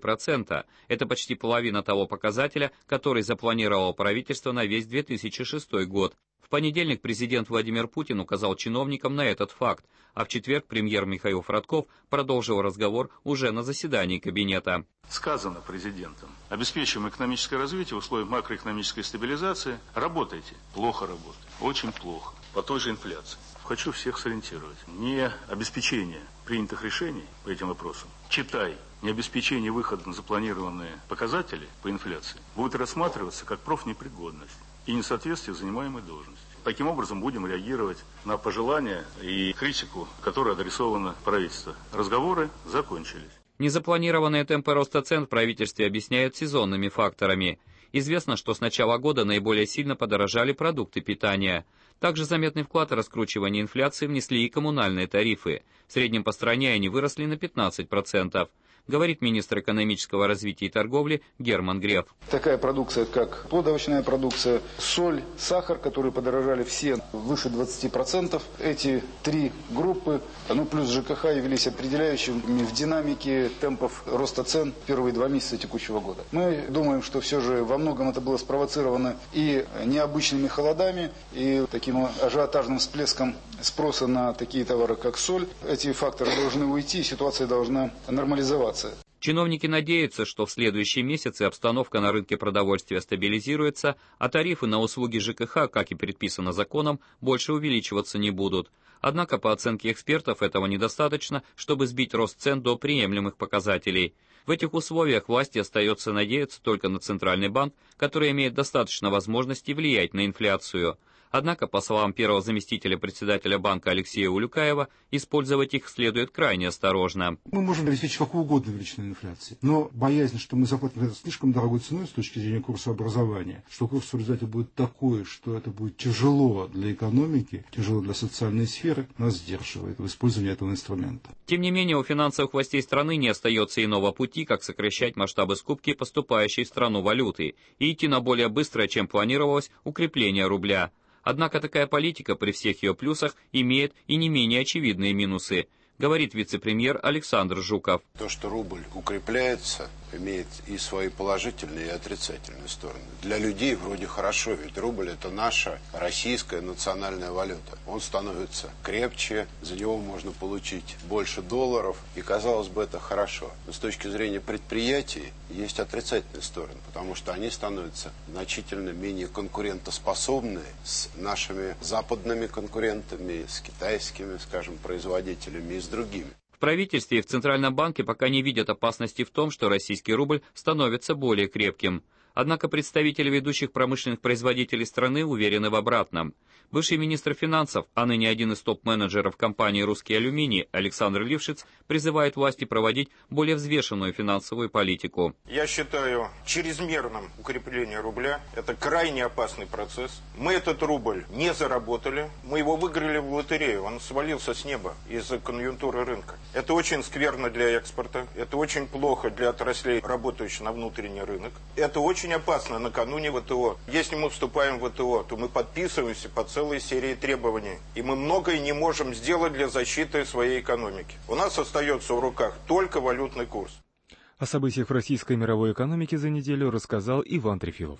Speaker 17: 4%. Это почти половина того показателя, который запланировало правительство на весь 2006 год. В понедельник президент Владимир Путин указал чиновникам на этот факт, а в четверг премьер Михаил Фродков продолжил разговор уже на заседании кабинета.
Speaker 18: Сказано президентом: обеспечиваем экономическое развитие в условиях макроэкономической стабилизации. Работайте. Плохо работаете. Очень плохо. По той же инфляции. Хочу всех сориентировать. Не обеспечение принятых решений по этим вопросам, читай, не обеспечение выхода на запланированные показатели по инфляции, будет рассматриваться как профнепригодность и несоответствие занимаемой должности. Таким образом будем реагировать на пожелания и критику, которая адресована правительству. Разговоры закончились.
Speaker 17: Незапланированные темпы роста цен в правительстве объясняют сезонными факторами. Известно, что с начала года наиболее сильно подорожали продукты питания. Также заметный вклад в раскручивание инфляции внесли и коммунальные тарифы. В среднем по стране они выросли на 15%. Говорит министр экономического развития и торговли Герман Греф.
Speaker 19: Такая продукция, как плодоовощная продукция, соль, сахар, которые подорожали все выше 20%. Эти три группы, плюс ЖКХ, явились определяющими в динамике темпов роста цен в первые 2 месяца текущего года. Мы думаем, что все же во многом это было спровоцировано и необычными холодами, и таким ажиотажным всплеском спроса на такие товары, как соль. Эти факторы должны уйти, и ситуация должна нормализоваться.
Speaker 17: Чиновники надеются, что в следующие месяцы обстановка на рынке продовольствия стабилизируется, а тарифы на услуги ЖКХ, как и предписано законом, больше увеличиваться не будут. Однако, по оценке экспертов, этого недостаточно, чтобы сбить рост цен до приемлемых показателей. В этих условиях власти остается надеяться только на Центральный банк, который имеет достаточно возможностей влиять на инфляцию. Однако, по словам первого заместителя председателя банка Алексея Улюкаева, использовать их следует крайне осторожно.
Speaker 20: Мы можем обеспечить какую угодно величину инфляции, но боязнь, что мы заплатим это слишком дорогой ценой с точки зрения курса образования, что курс в результате будет такой, что это будет тяжело для экономики, тяжело для социальной сферы, нас сдерживает в использовании этого инструмента.
Speaker 17: Тем не менее, у финансовых властей страны не остается иного пути, как сокращать масштабы скупки поступающей в страну валюты и идти на более быстрое, чем планировалось, укрепление рубля. Однако такая политика при всех ее плюсах имеет и не менее очевидные минусы, говорит вице-премьер Александр Жуков.
Speaker 21: То, что рубль укрепляется, имеет и свои положительные, и отрицательные стороны. Для людей вроде хорошо, ведь рубль – это наша российская национальная валюта. Он становится крепче, за него можно получить больше долларов, и, казалось бы, это хорошо. Но с точки зрения предприятий есть отрицательные стороны, потому что они становятся значительно менее конкурентоспособны с нашими западными конкурентами, с китайскими, скажем, производителями и с другими.
Speaker 17: В правительстве и в Центральном банке пока не видят опасности в том, что российский рубль становится более крепким. Однако представители ведущих промышленных производителей страны уверены в обратном. Бывший министр финансов, а ныне один из топ-менеджеров компании «Русский алюминий» Александр Лившиц призывает власти проводить более взвешенную финансовую политику.
Speaker 22: Я считаю чрезмерным укрепление рубля. Это крайне опасный процесс. Мы этот рубль не заработали. Мы его выиграли в лотерею. Он свалился с неба из-за конъюнктуры рынка. Это очень скверно для экспорта. Это очень плохо для отраслей, работающих на внутренний рынок. Это очень опасно накануне ВТО. Если мы вступаем в ВТО, то мы подписываемся по целой серии требований. И мы многое не можем сделать для защиты своей экономики. У нас остается в руках только валютный курс.
Speaker 2: О событиях в российской и мировой экономике за неделю рассказал Иван Трефилов.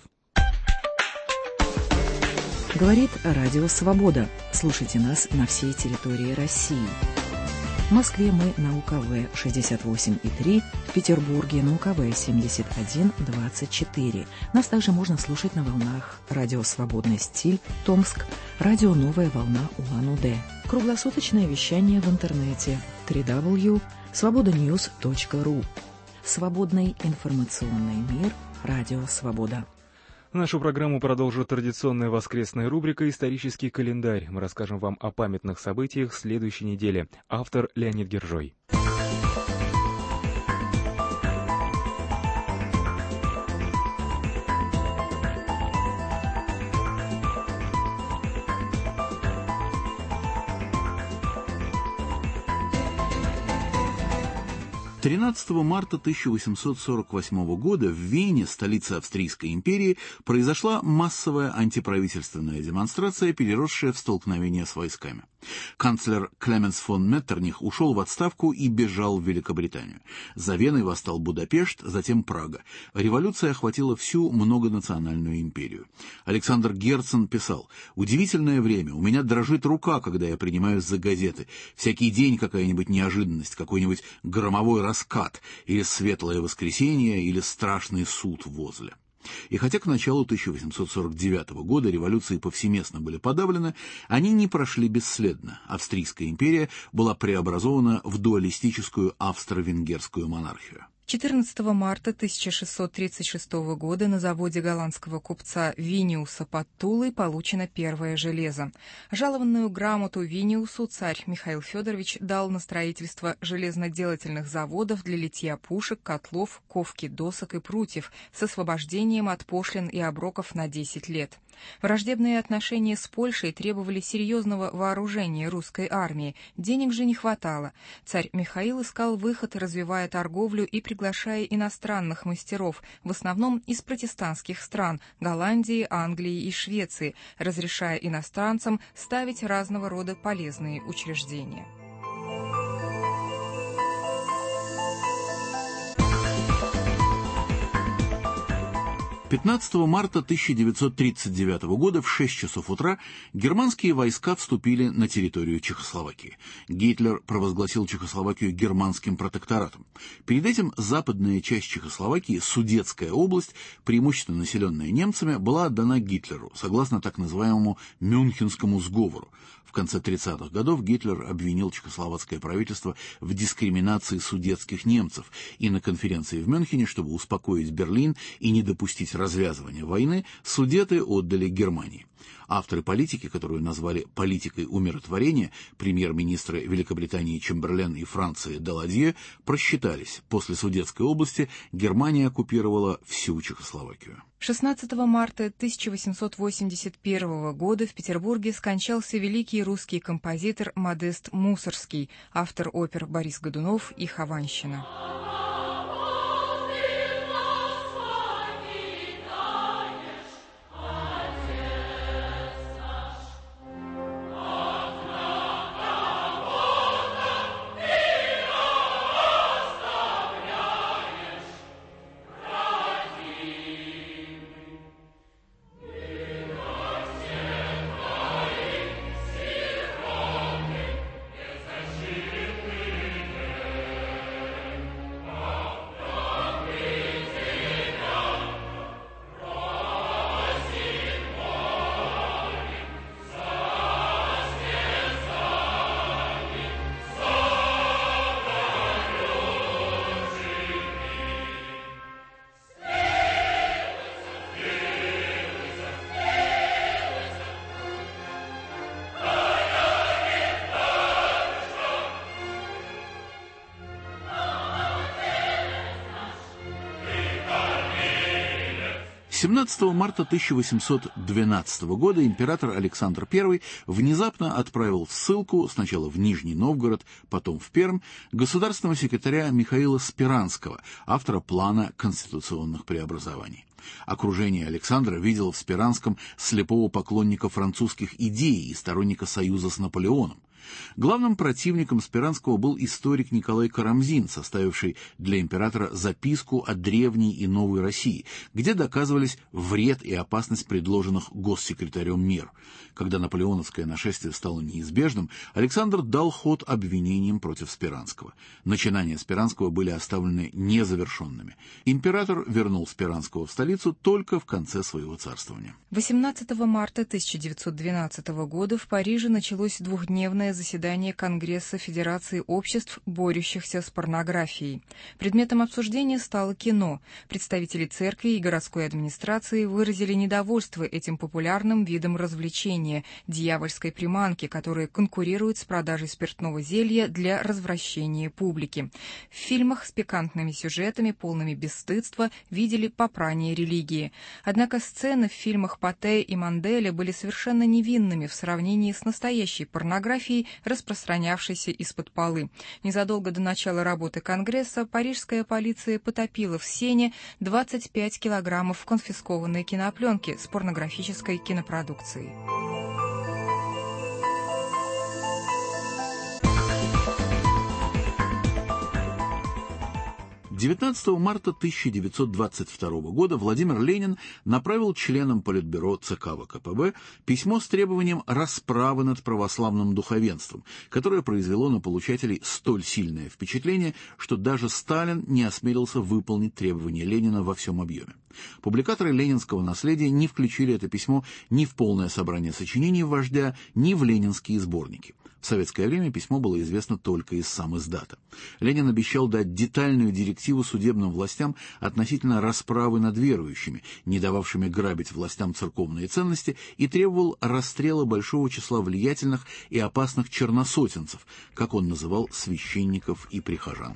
Speaker 23: Говорит Радио Свобода. Слушайте нас на всей территории России. В Москве мы на УКВ 68,3, в Петербурге на УКВ 71,24. Нас также можно слушать на волнах Радио Свободный стиль, Томск, Радио Новая волна Улан-Удэ. Круглосуточное вещание в интернете www.svobodanews.ru. Свободный информационный мир. Радио Свобода.
Speaker 2: Нашу программу продолжит традиционная воскресная рубрика «Исторический календарь». Мы расскажем вам о памятных событиях следующей недели. Автор Леонид Гержой.
Speaker 16: 13 марта 1848 года в Вене, столице Австрийской империи, произошла массовая антиправительственная демонстрация, переросшая в столкновение с войсками. Канцлер Клеменс фон Меттерних ушел в отставку и бежал в Великобританию. За Веной восстал Будапешт, затем Прага. Революция охватила всю многонациональную империю. Александр Герцен писал: «Удивительное время, у меня дрожит рука, когда я принимаюсь за газеты. Всякий день какая-нибудь неожиданность, какой-нибудь громовой раскат, или светлое воскресенье, или страшный суд возле». И хотя к началу 1849 года революции повсеместно были подавлены, они не прошли бесследно. Австрийская империя была преобразована в дуалистическую австро-венгерскую монархию.
Speaker 5: 14 марта 1636 года на заводе голландского купца Виниуса под Тулой получено первое железо. Жалованную грамоту Виниусу царь Михаил Федорович дал на строительство железноделательных заводов для литья пушек, котлов, ковки досок и прутьев с освобождением от пошлин и оброков на 10 лет. Враждебные отношения с Польшей требовали серьезного вооружения русской армии, денег же не хватало. Царь Михаил искал выход, развивая торговлю и приглашая иностранных мастеров, в основном из протестантских стран – Голландии, Англии и Швеции, разрешая иностранцам ставить разного рода полезные учреждения.
Speaker 16: 15 марта 1939 года в 6 часов утра германские войска вступили на территорию Чехословакии. Гитлер провозгласил Чехословакию германским протекторатом. Перед этим западная часть Чехословакии, Судетская область, преимущественно населенная немцами, была отдана Гитлеру, согласно так называемому Мюнхенскому сговору. В конце 30-х годов Гитлер обвинил чехословацкое правительство в дискриминации судетских немцев, и на конференции в Мюнхене, чтобы успокоить Берлин и не допустить развязывания войны, Судеты отдали Германии. Авторы политики, которую назвали «политикой умиротворения», премьер-министры Великобритании Чемберлен и Франции Даладье, просчитались. После Судетской области Германия оккупировала всю Чехословакию.
Speaker 5: 16 марта 1881 года в Петербурге скончался великий русский композитор Модест Мусоргский, автор опер «Борис Годунов» и «Хованщина».
Speaker 16: С 17 марта 1812 года император Александр I внезапно отправил в ссылку сначала в Нижний Новгород, потом в Пермь государственного секретаря Михаила Спиранского, автора плана конституционных преобразований. Окружение Александра видело в Спиранском слепого поклонника французских идей и сторонника союза с Наполеоном. Главным противником Спиранского был историк Николай Карамзин, составивший для императора записку о древней и новой России, где доказывались вред и опасность предложенных госсекретарем мер. Когда наполеоновское нашествие стало неизбежным, Александр дал ход обвинениям против Спиранского. Начинания Спиранского были оставлены незавершенными. Император вернул Спиранского в столицу только в конце своего царствования.
Speaker 5: 18 марта 1912 года в Париже началось двухдневное заседание Конгресса Федерации обществ, борющихся с порнографией. Предметом обсуждения стало кино. Представители церкви и городской администрации выразили недовольство этим популярным видом развлечения, дьявольской приманки, которая конкурирует с продажей спиртного зелья для развращения публики. В фильмах с пикантными сюжетами, полными бесстыдства, видели попрание религии. Однако сцены в фильмах Патте и Манделя были совершенно невинными в сравнении с настоящей порнографией, распространявшейся из-под полы. Незадолго до начала работы Конгресса парижская полиция потопила в Сене 25 килограммов конфискованной кинопленки с порнографической кинопродукцией.
Speaker 16: 19 марта 1922 года Владимир Ленин направил членам Политбюро ЦК ВКПБ письмо с требованием расправы над православным духовенством, которое произвело на получателей столь сильное впечатление, что даже Сталин не осмелился выполнить требования Ленина во всем объеме. Публикаторы ленинского наследия не включили это письмо ни в полное собрание сочинений вождя, ни в ленинские сборники. В советское время письмо было известно только из самиздата. Ленин обещал дать детальную директиву судебным властям относительно расправы над верующими, не дававшими грабить властям церковные ценности, и требовал расстрела большого числа влиятельных и опасных черносотенцев, как он называл священников и прихожан.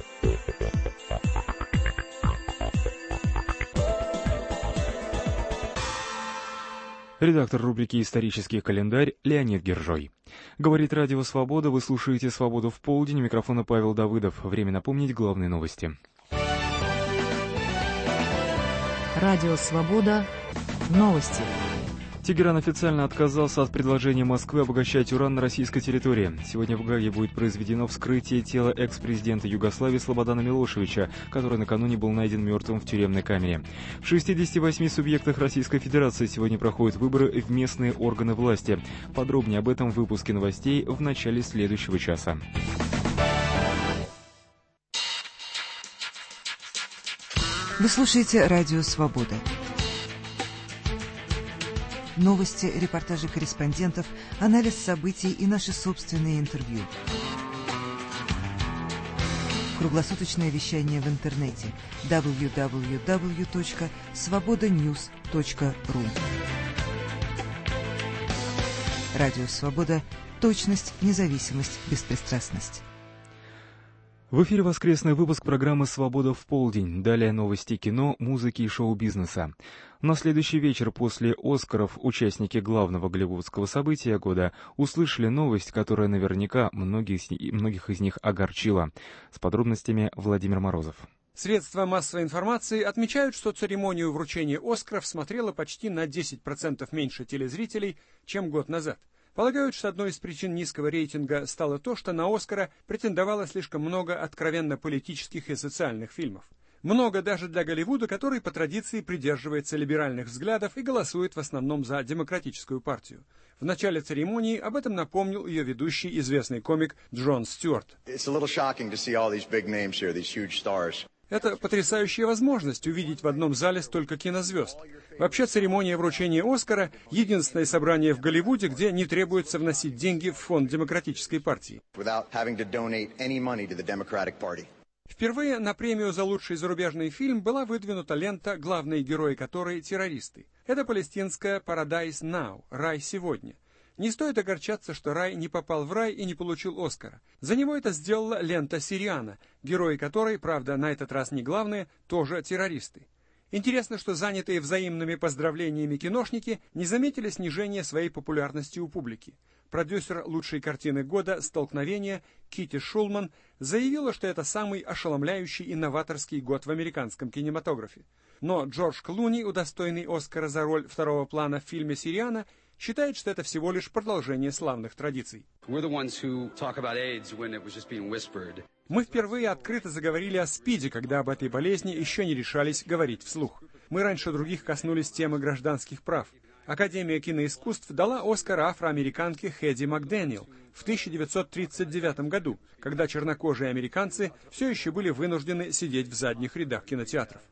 Speaker 2: Редактор рубрики «Исторический календарь» Леонид Гержой. Говорит Радио Свобода, вы слушаете «Свободу в полдень», микрофона Павел Давыдов. Время напомнить главные новости.
Speaker 23: Радио Свобода. Новости.
Speaker 2: Тегеран официально отказался от предложения Москвы обогащать уран на российской территории. Сегодня в Гааге будет произведено вскрытие тела экс-президента Югославии Слободана Милошевича, который накануне был найден мертвым в тюремной камере. В 68 субъектах Российской Федерации сегодня проходят выборы в местные органы власти. Подробнее об этом в выпуске новостей в начале следующего часа.
Speaker 1: Вы слушаете «Радио Свобода». Новости, репортажи корреспондентов, анализ событий и наши собственные интервью. Круглосуточное вещание в интернете www.svobodanews.ru. Радио Свобода. Точность, независимость, беспристрастность.
Speaker 2: В эфире воскресный выпуск программы «Свобода в полдень». Далее новости кино, музыки и шоу-бизнеса. На следующий вечер после «Оскаров» участники главного голливудского события года услышали новость, которая наверняка многих из них огорчила. С подробностями Владимир Морозов.
Speaker 6: Средства массовой информации отмечают, что церемонию вручения «Оскаров» смотрело почти на 10% меньше телезрителей, чем год назад. Полагают, что одной из причин низкого рейтинга стало то, что на «Оскара» претендовало слишком много откровенно политических и социальных фильмов. Много даже для Голливуда, который по традиции придерживается либеральных взглядов и голосует в основном за Демократическую партию. В начале церемонии об этом напомнил ее ведущий, известный комик Джон Стюарт. Это потрясающая возможность увидеть в одном зале столько кинозвезд. Вообще, церемония вручения «Оскара» — единственное собрание в Голливуде, где не требуется вносить деньги в фонд Демократической партии. Впервые на премию за лучший зарубежный фильм была выдвинута лента, главные герои которой — террористы. Это палестинская «Paradise Now» — «Рай сегодня». Не стоит огорчаться, что Рай не попал в рай и не получил «Оскара». За него это сделала лента «Сириана», герои которой, правда, на этот раз не главные, тоже террористы. Интересно, что занятые взаимными поздравлениями киношники не заметили снижения своей популярности у публики. Продюсер лучшей картины года «Столкновение» Кити Шулман заявила, что это самый ошеломляющий и новаторский год в американском кинематографе. Но Джордж Клуни, удостоенный «Оскара» за роль второго плана в фильме «Сириана», считает, что это всего лишь продолжение славных традиций. Мы впервые открыто заговорили о СПИДе, когда об этой болезни еще не решались говорить вслух. Мы раньше других коснулись темы гражданских прав. Академия киноискусств дала «Оскар» афроамериканке Хэдди Макдэниел в 1939 году, когда чернокожие американцы все еще были вынуждены сидеть в задних рядах кинотеатров.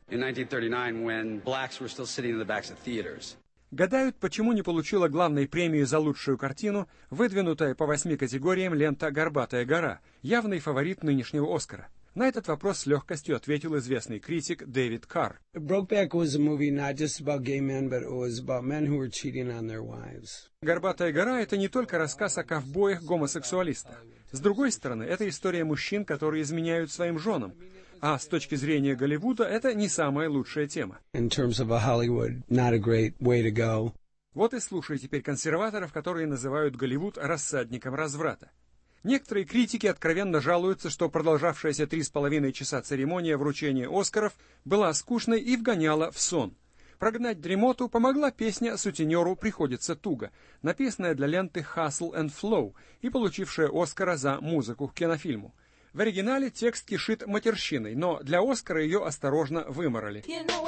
Speaker 6: Гадают, почему не получила главной премии за лучшую картину, выдвинутая по 8 категориям лента «Горбатая гора», явный фаворит нынешнего «Оскара». На этот вопрос с легкостью ответил известный критик Дэвид Карр. «Горбатая гора» — это не только рассказ о ковбоях-гомосексуалистах. С другой стороны, это история мужчин, которые изменяют своим женам. А с точки зрения Голливуда это не самая лучшая тема. Вот и слушай теперь консерваторов, которые называют Голливуд рассадником разврата. Некоторые критики откровенно жалуются, что продолжавшаяся 3,5 часа церемония вручения «Оскаров» была скучной и вгоняла в сон. Прогнать дремоту помогла песня «Сутенеру приходится туго», написанная для ленты «Hustle and Flow» и получившая «Оскара» за музыку к кинофильму. В оригинале текст кишит матерщиной, но для Оскара ее осторожно вымарали.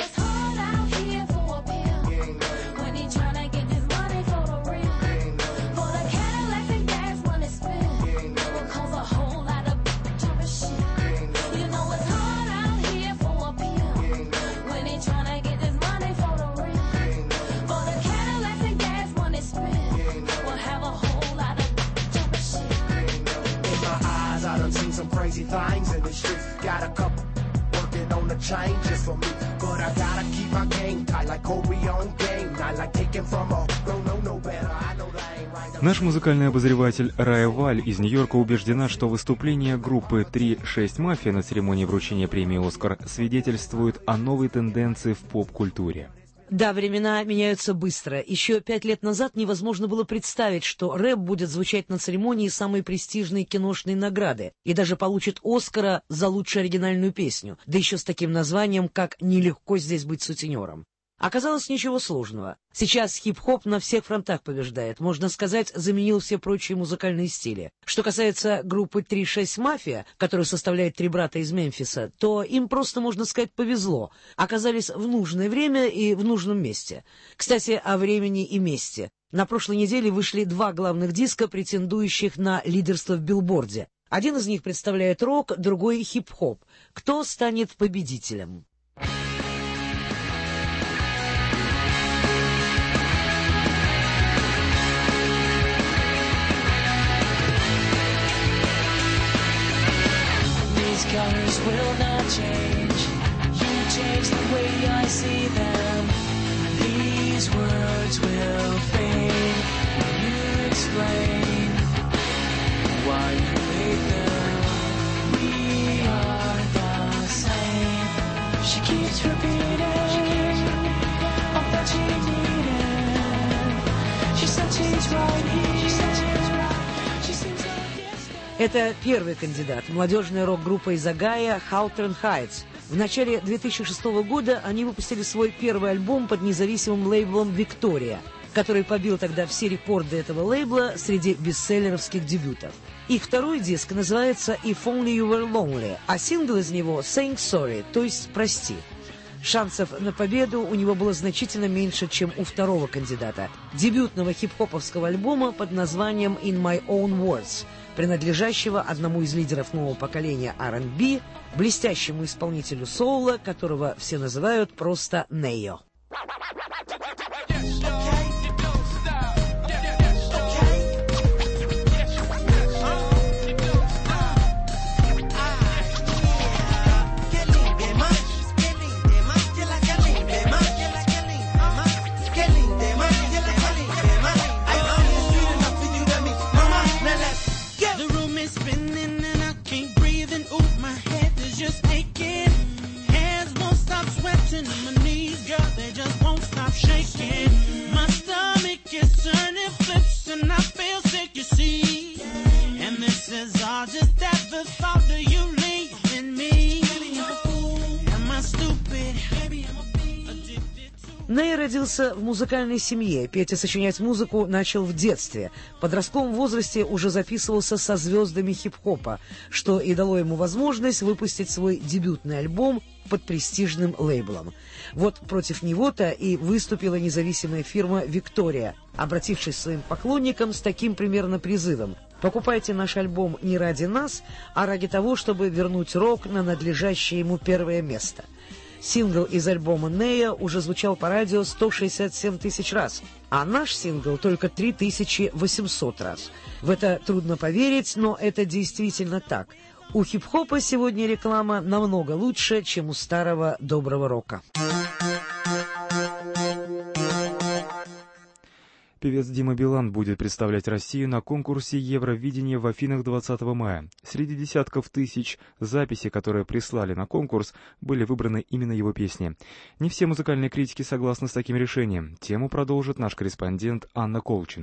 Speaker 7: Things in the streets, got a couple working on the chain just for me, but I gotta keep my game tight like Kobe on game, not like taking from a don't know no better. I know that ain't right.
Speaker 2: Наш музыкальный обозреватель Рая Валь из Нью-Йорка убеждена, что выступление группы 3-6 Мафия на церемонии вручения премии «Оскар» свидетельствует о новой тенденции в поп-культуре.
Speaker 8: Да, времена меняются быстро. Еще 5 лет назад невозможно было представить, что рэп будет звучать на церемонии самой престижной киношной награды и даже получит «Оскара» за лучшую оригинальную песню, да еще с таким названием, как «Нелегко здесь быть сутенером». Оказалось, ничего сложного. Сейчас хип-хоп на всех фронтах побеждает, можно сказать, заменил все прочие музыкальные стили. Что касается группы 3-6 Мафия, которую составляет 3 брата из Мемфиса, то им просто, можно сказать, повезло. Оказались в нужное время и в нужном месте. Кстати, о времени и месте. На прошлой неделе вышли 2 главных диска, претендующих на лидерство в билборде. Один из них представляет рок, другой — хип-хоп. Кто станет победителем?
Speaker 9: Colors will not change. You change the way I see them. These words will fade. You explain why you hate them. We are the same. She keeps repeating all that she needed. She said she's right here. She said she's right. She seems like
Speaker 8: Это первый кандидат, молодежная рок-группа из Огайо «Hawthorne Heights». В начале 2006 года они выпустили свой первый альбом под независимым лейблом «Виктория», который побил тогда все рекорды этого лейбла среди бестселлеровских дебютов. Их второй диск называется «If Only You Were Lonely», а сингл из него «Saying Sorry», то есть «Прости». Шансов на победу у него было значительно меньше, чем у второго кандидата, дебютного хип-хоповского альбома под названием «In My Own Words», принадлежащего одному из лидеров нового поколения R&B, блестящему исполнителю соула, которого все называют просто Нео. Ней родился в музыкальной семье, петь и сочинять музыку начал в детстве. В подростковом возрасте уже записывался со звездами хип-хопа, что и дало ему возможность выпустить свой дебютный альбом под престижным лейблом. Вот против него-то и выступила независимая фирма «Виктория», обратившись к своим поклонникам с таким примерно призывом: «Покупайте наш альбом не ради нас, а ради того, чтобы вернуть рок на надлежащее ему первое место». Сингл из альбома Нея уже звучал по радио 167 тысяч раз, а наш сингл только 3800 раз. В это трудно поверить, но это действительно так. У хип-хопа сегодня реклама намного лучше, чем у старого доброго рока.
Speaker 2: Певец Дима Билан будет представлять Россию на конкурсе Евровидения в Афинах 20 мая. Среди десятков тысяч записей, которые прислали на конкурс, были выбраны именно его песни. Не все музыкальные критики согласны с таким решением. Тему продолжит наш корреспондент Анна Колчина.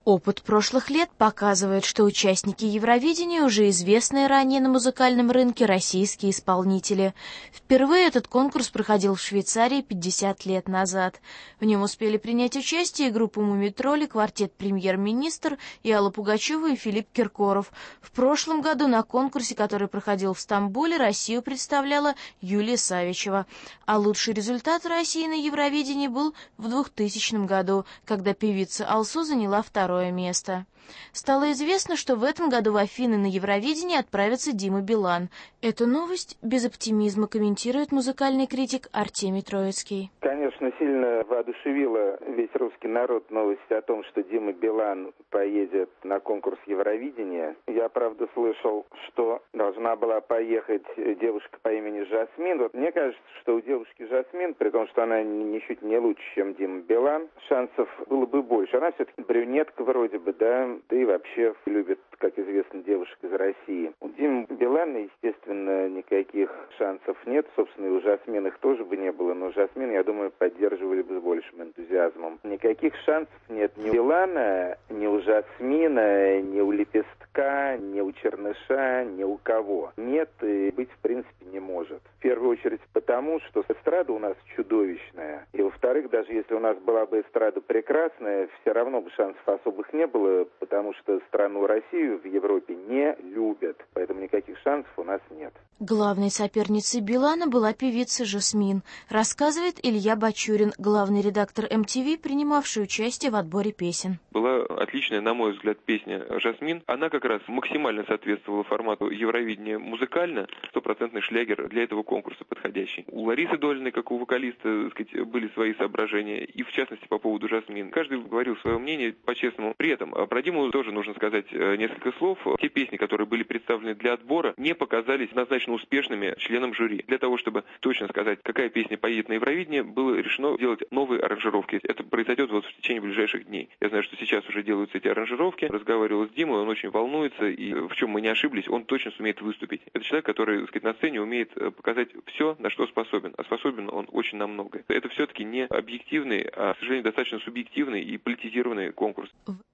Speaker 11: Опыт прошлых лет показывает, что участники Евровидения уже известные ранее на музыкальном рынке российские исполнители. Впервые этот конкурс проходил в Швейцарии 50 лет назад. В нем успели принять участие группа «Мумий-тролли», квартет «Премьер-министр» и Алла Пугачева и Филипп Киркоров. В прошлом году на конкурсе, который проходил в Стамбуле, Россию представляла Юлия Савичева. А лучший результат России на Евровидении был в 2000 году, когда певица Алсу заняла второе место. Стало известно, что в этом году в Афины на Евровидение отправится Дима Билан. Эту новость без оптимизма комментирует музыкальный критик Артемий Троицкий.
Speaker 12: Конечно, сильно воодушевила весь русский народ новость о том, что Дима Билан поедет на конкурс Евровидения. Я, правда, слышал, что должна была поехать девушка по имени Жасмин. Вот мне кажется, что у девушки Жасмин, при том, что она ничуть не лучше, чем Дима Билан, шансов было бы больше. Она все-таки брюнетка вроде бы, да и вообще любит, как известно, девушек из России. У Димы Билана, естественно, никаких шансов нет. Собственно, и у Жасмин их тоже бы не было, но Жасмин, я думаю, поддерживали бы с большим энтузиазмом. Никаких шансов нет ни у Билана, ни у Жасмина, ни у Лепестка, ни у Черныша, ни у кого. Нет и быть, в принципе, не может. В первую очередь потому, что эстрада у нас чудовищная. И, во-вторых, даже если у нас была бы эстрада прекрасная, все равно бы шансов особых не было, потому что страну Россию в Европе не любят. Поэтому никаких шансов у нас нет.
Speaker 11: Главной соперницей Билана была певица Жасмин, рассказывает Илья Бачурин, главный редактор MTV, принимавший участие в отборе песен.
Speaker 13: Была отличная, на мой взгляд, песня Жасмин. Она как раз максимально соответствовала формату Евровидения музыкально, стопроцентный шлягер для этого конкурса подходящий. У Ларисы Долиной, как у вокалиста, так сказать, были свои соображения, и в частности по поводу Жасмин. Каждый говорил свое мнение по-честному. При этом про Диму тоже нужно сказать несколько слов. Те песни, которые были представлены для отбора, не показались однозначно успешными членам жюри. Для того, чтобы точно сказать, какая песня поедет на Евровидение, было решено делать новые аранжировки. Это произойдет вот в течение ближайших дней. Я знаю, что сейчас уже делаются эти аранжировки. Разговаривал с Димой, он очень волнуется, и в чем мы не ошиблись, он точно сумеет выступить. Это человек, который, так сказать, на сцене умеет показать все, на что способен. А способен он очень на многое. Это все-таки не объективный, а, к сожалению, достаточно субъективный и политизированный конкурс.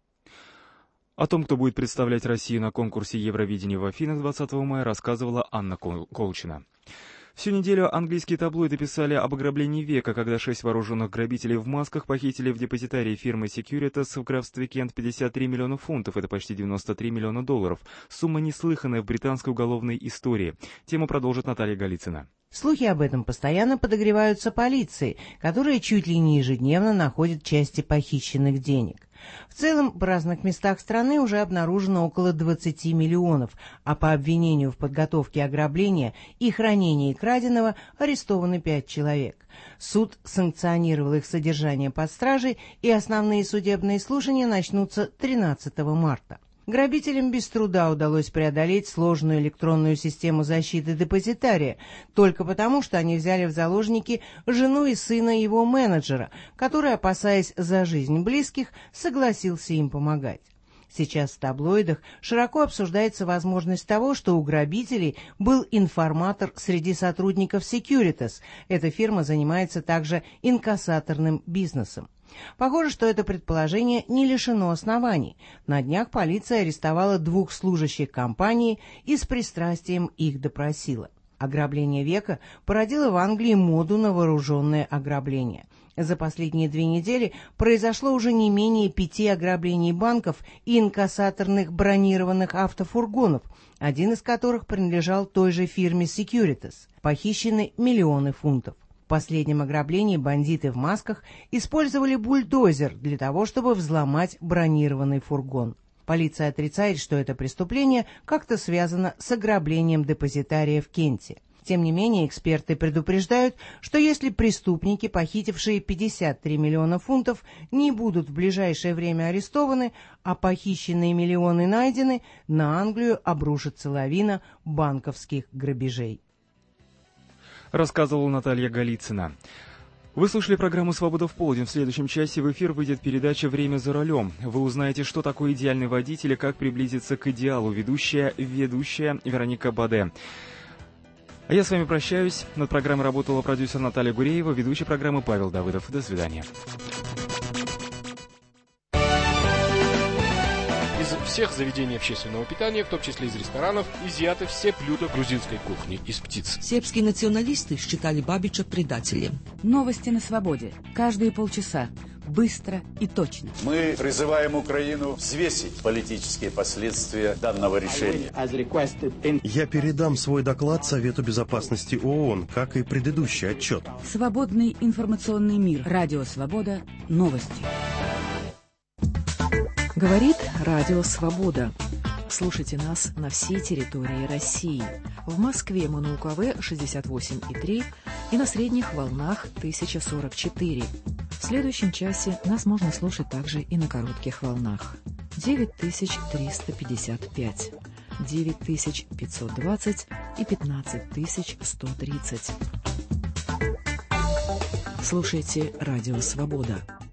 Speaker 2: О том, кто будет представлять Россию на конкурсе Евровидения в Афинах 20 мая, рассказывала Анна Колчина. Всю неделю английские таблоиды писали об ограблении века, когда 6 вооруженных грабителей в масках похитили в депозитарии фирмы Securitas в графстве Кент 53 миллиона фунтов, это почти 93 миллиона долларов. Сумма неслыханная в британской уголовной истории. Тему продолжит Наталья Голицына.
Speaker 24: Слухи об этом постоянно подогреваются полицией, которая чуть ли не ежедневно находит части похищенных денег. В целом, в разных местах страны уже обнаружено около 20 миллионов, а по обвинению в подготовке ограбления и хранении краденого арестованы 5 человек. Суд санкционировал их содержание под стражей, и основные судебные слушания начнутся 13 марта. Грабителям без труда удалось преодолеть сложную электронную систему защиты депозитария, только потому, что они взяли в заложники жену и сына его менеджера, который, опасаясь за жизнь близких, согласился им помогать. Сейчас в таблоидах широко обсуждается возможность того, что у грабителей был информатор среди сотрудников Securitas. Эта фирма занимается также инкассаторным бизнесом. Похоже, что это предположение не лишено оснований. На днях полиция арестовала 2 служащих компании и с пристрастием их допросила. Ограбление века породило в Англии моду на вооруженное ограбление. За последние 2 недели произошло уже не менее 5 ограблений банков и инкассаторных бронированных автофургонов, один из которых принадлежал той же фирме Securitas. Похищены миллионы фунтов. В последнем ограблении бандиты в масках использовали бульдозер для того, чтобы взломать бронированный фургон. Полиция отрицает, что это преступление как-то связано с ограблением депозитария в Кенте. Тем не менее, эксперты предупреждают, что если преступники, похитившие 53 миллиона фунтов, не будут в ближайшее время арестованы, а похищенные миллионы найдены, на Англию обрушится лавина банковских грабежей.
Speaker 2: Рассказывала Наталья Голицына. Вы слушали программу «Свобода в полдень». В следующем часе в эфир выйдет передача «Время за рулем». Вы узнаете, что такое идеальный водитель и как приблизиться к идеалу. Ведущая Вероника Баде. А я с вами прощаюсь. Над программой работала продюсер Наталья Гуреева, ведущий программы Павел Давыдов. До свидания.
Speaker 3: всех заведений общественного питания, в том числе из ресторанов, изъяты все блюда грузинской кухни из птиц.
Speaker 10: Сербские националисты считали Бабича предателем.
Speaker 23: Новости на свободе. Каждые полчаса. Быстро и точно.
Speaker 14: Мы призываем Украину взвесить политические последствия данного решения.
Speaker 15: Я передам свой доклад Совету Безопасности ООН, как и предыдущий отчет.
Speaker 23: Свободный информационный мир. Радио Свобода. Новости. Говорит Радио Свобода. Слушайте нас на всей территории России. В Москве мы на УКВ 68,3 и на средних волнах 1044. В следующем часе нас можно слушать также и на коротких волнах. 9355, 9520 и 15130. Слушайте Радио Свобода.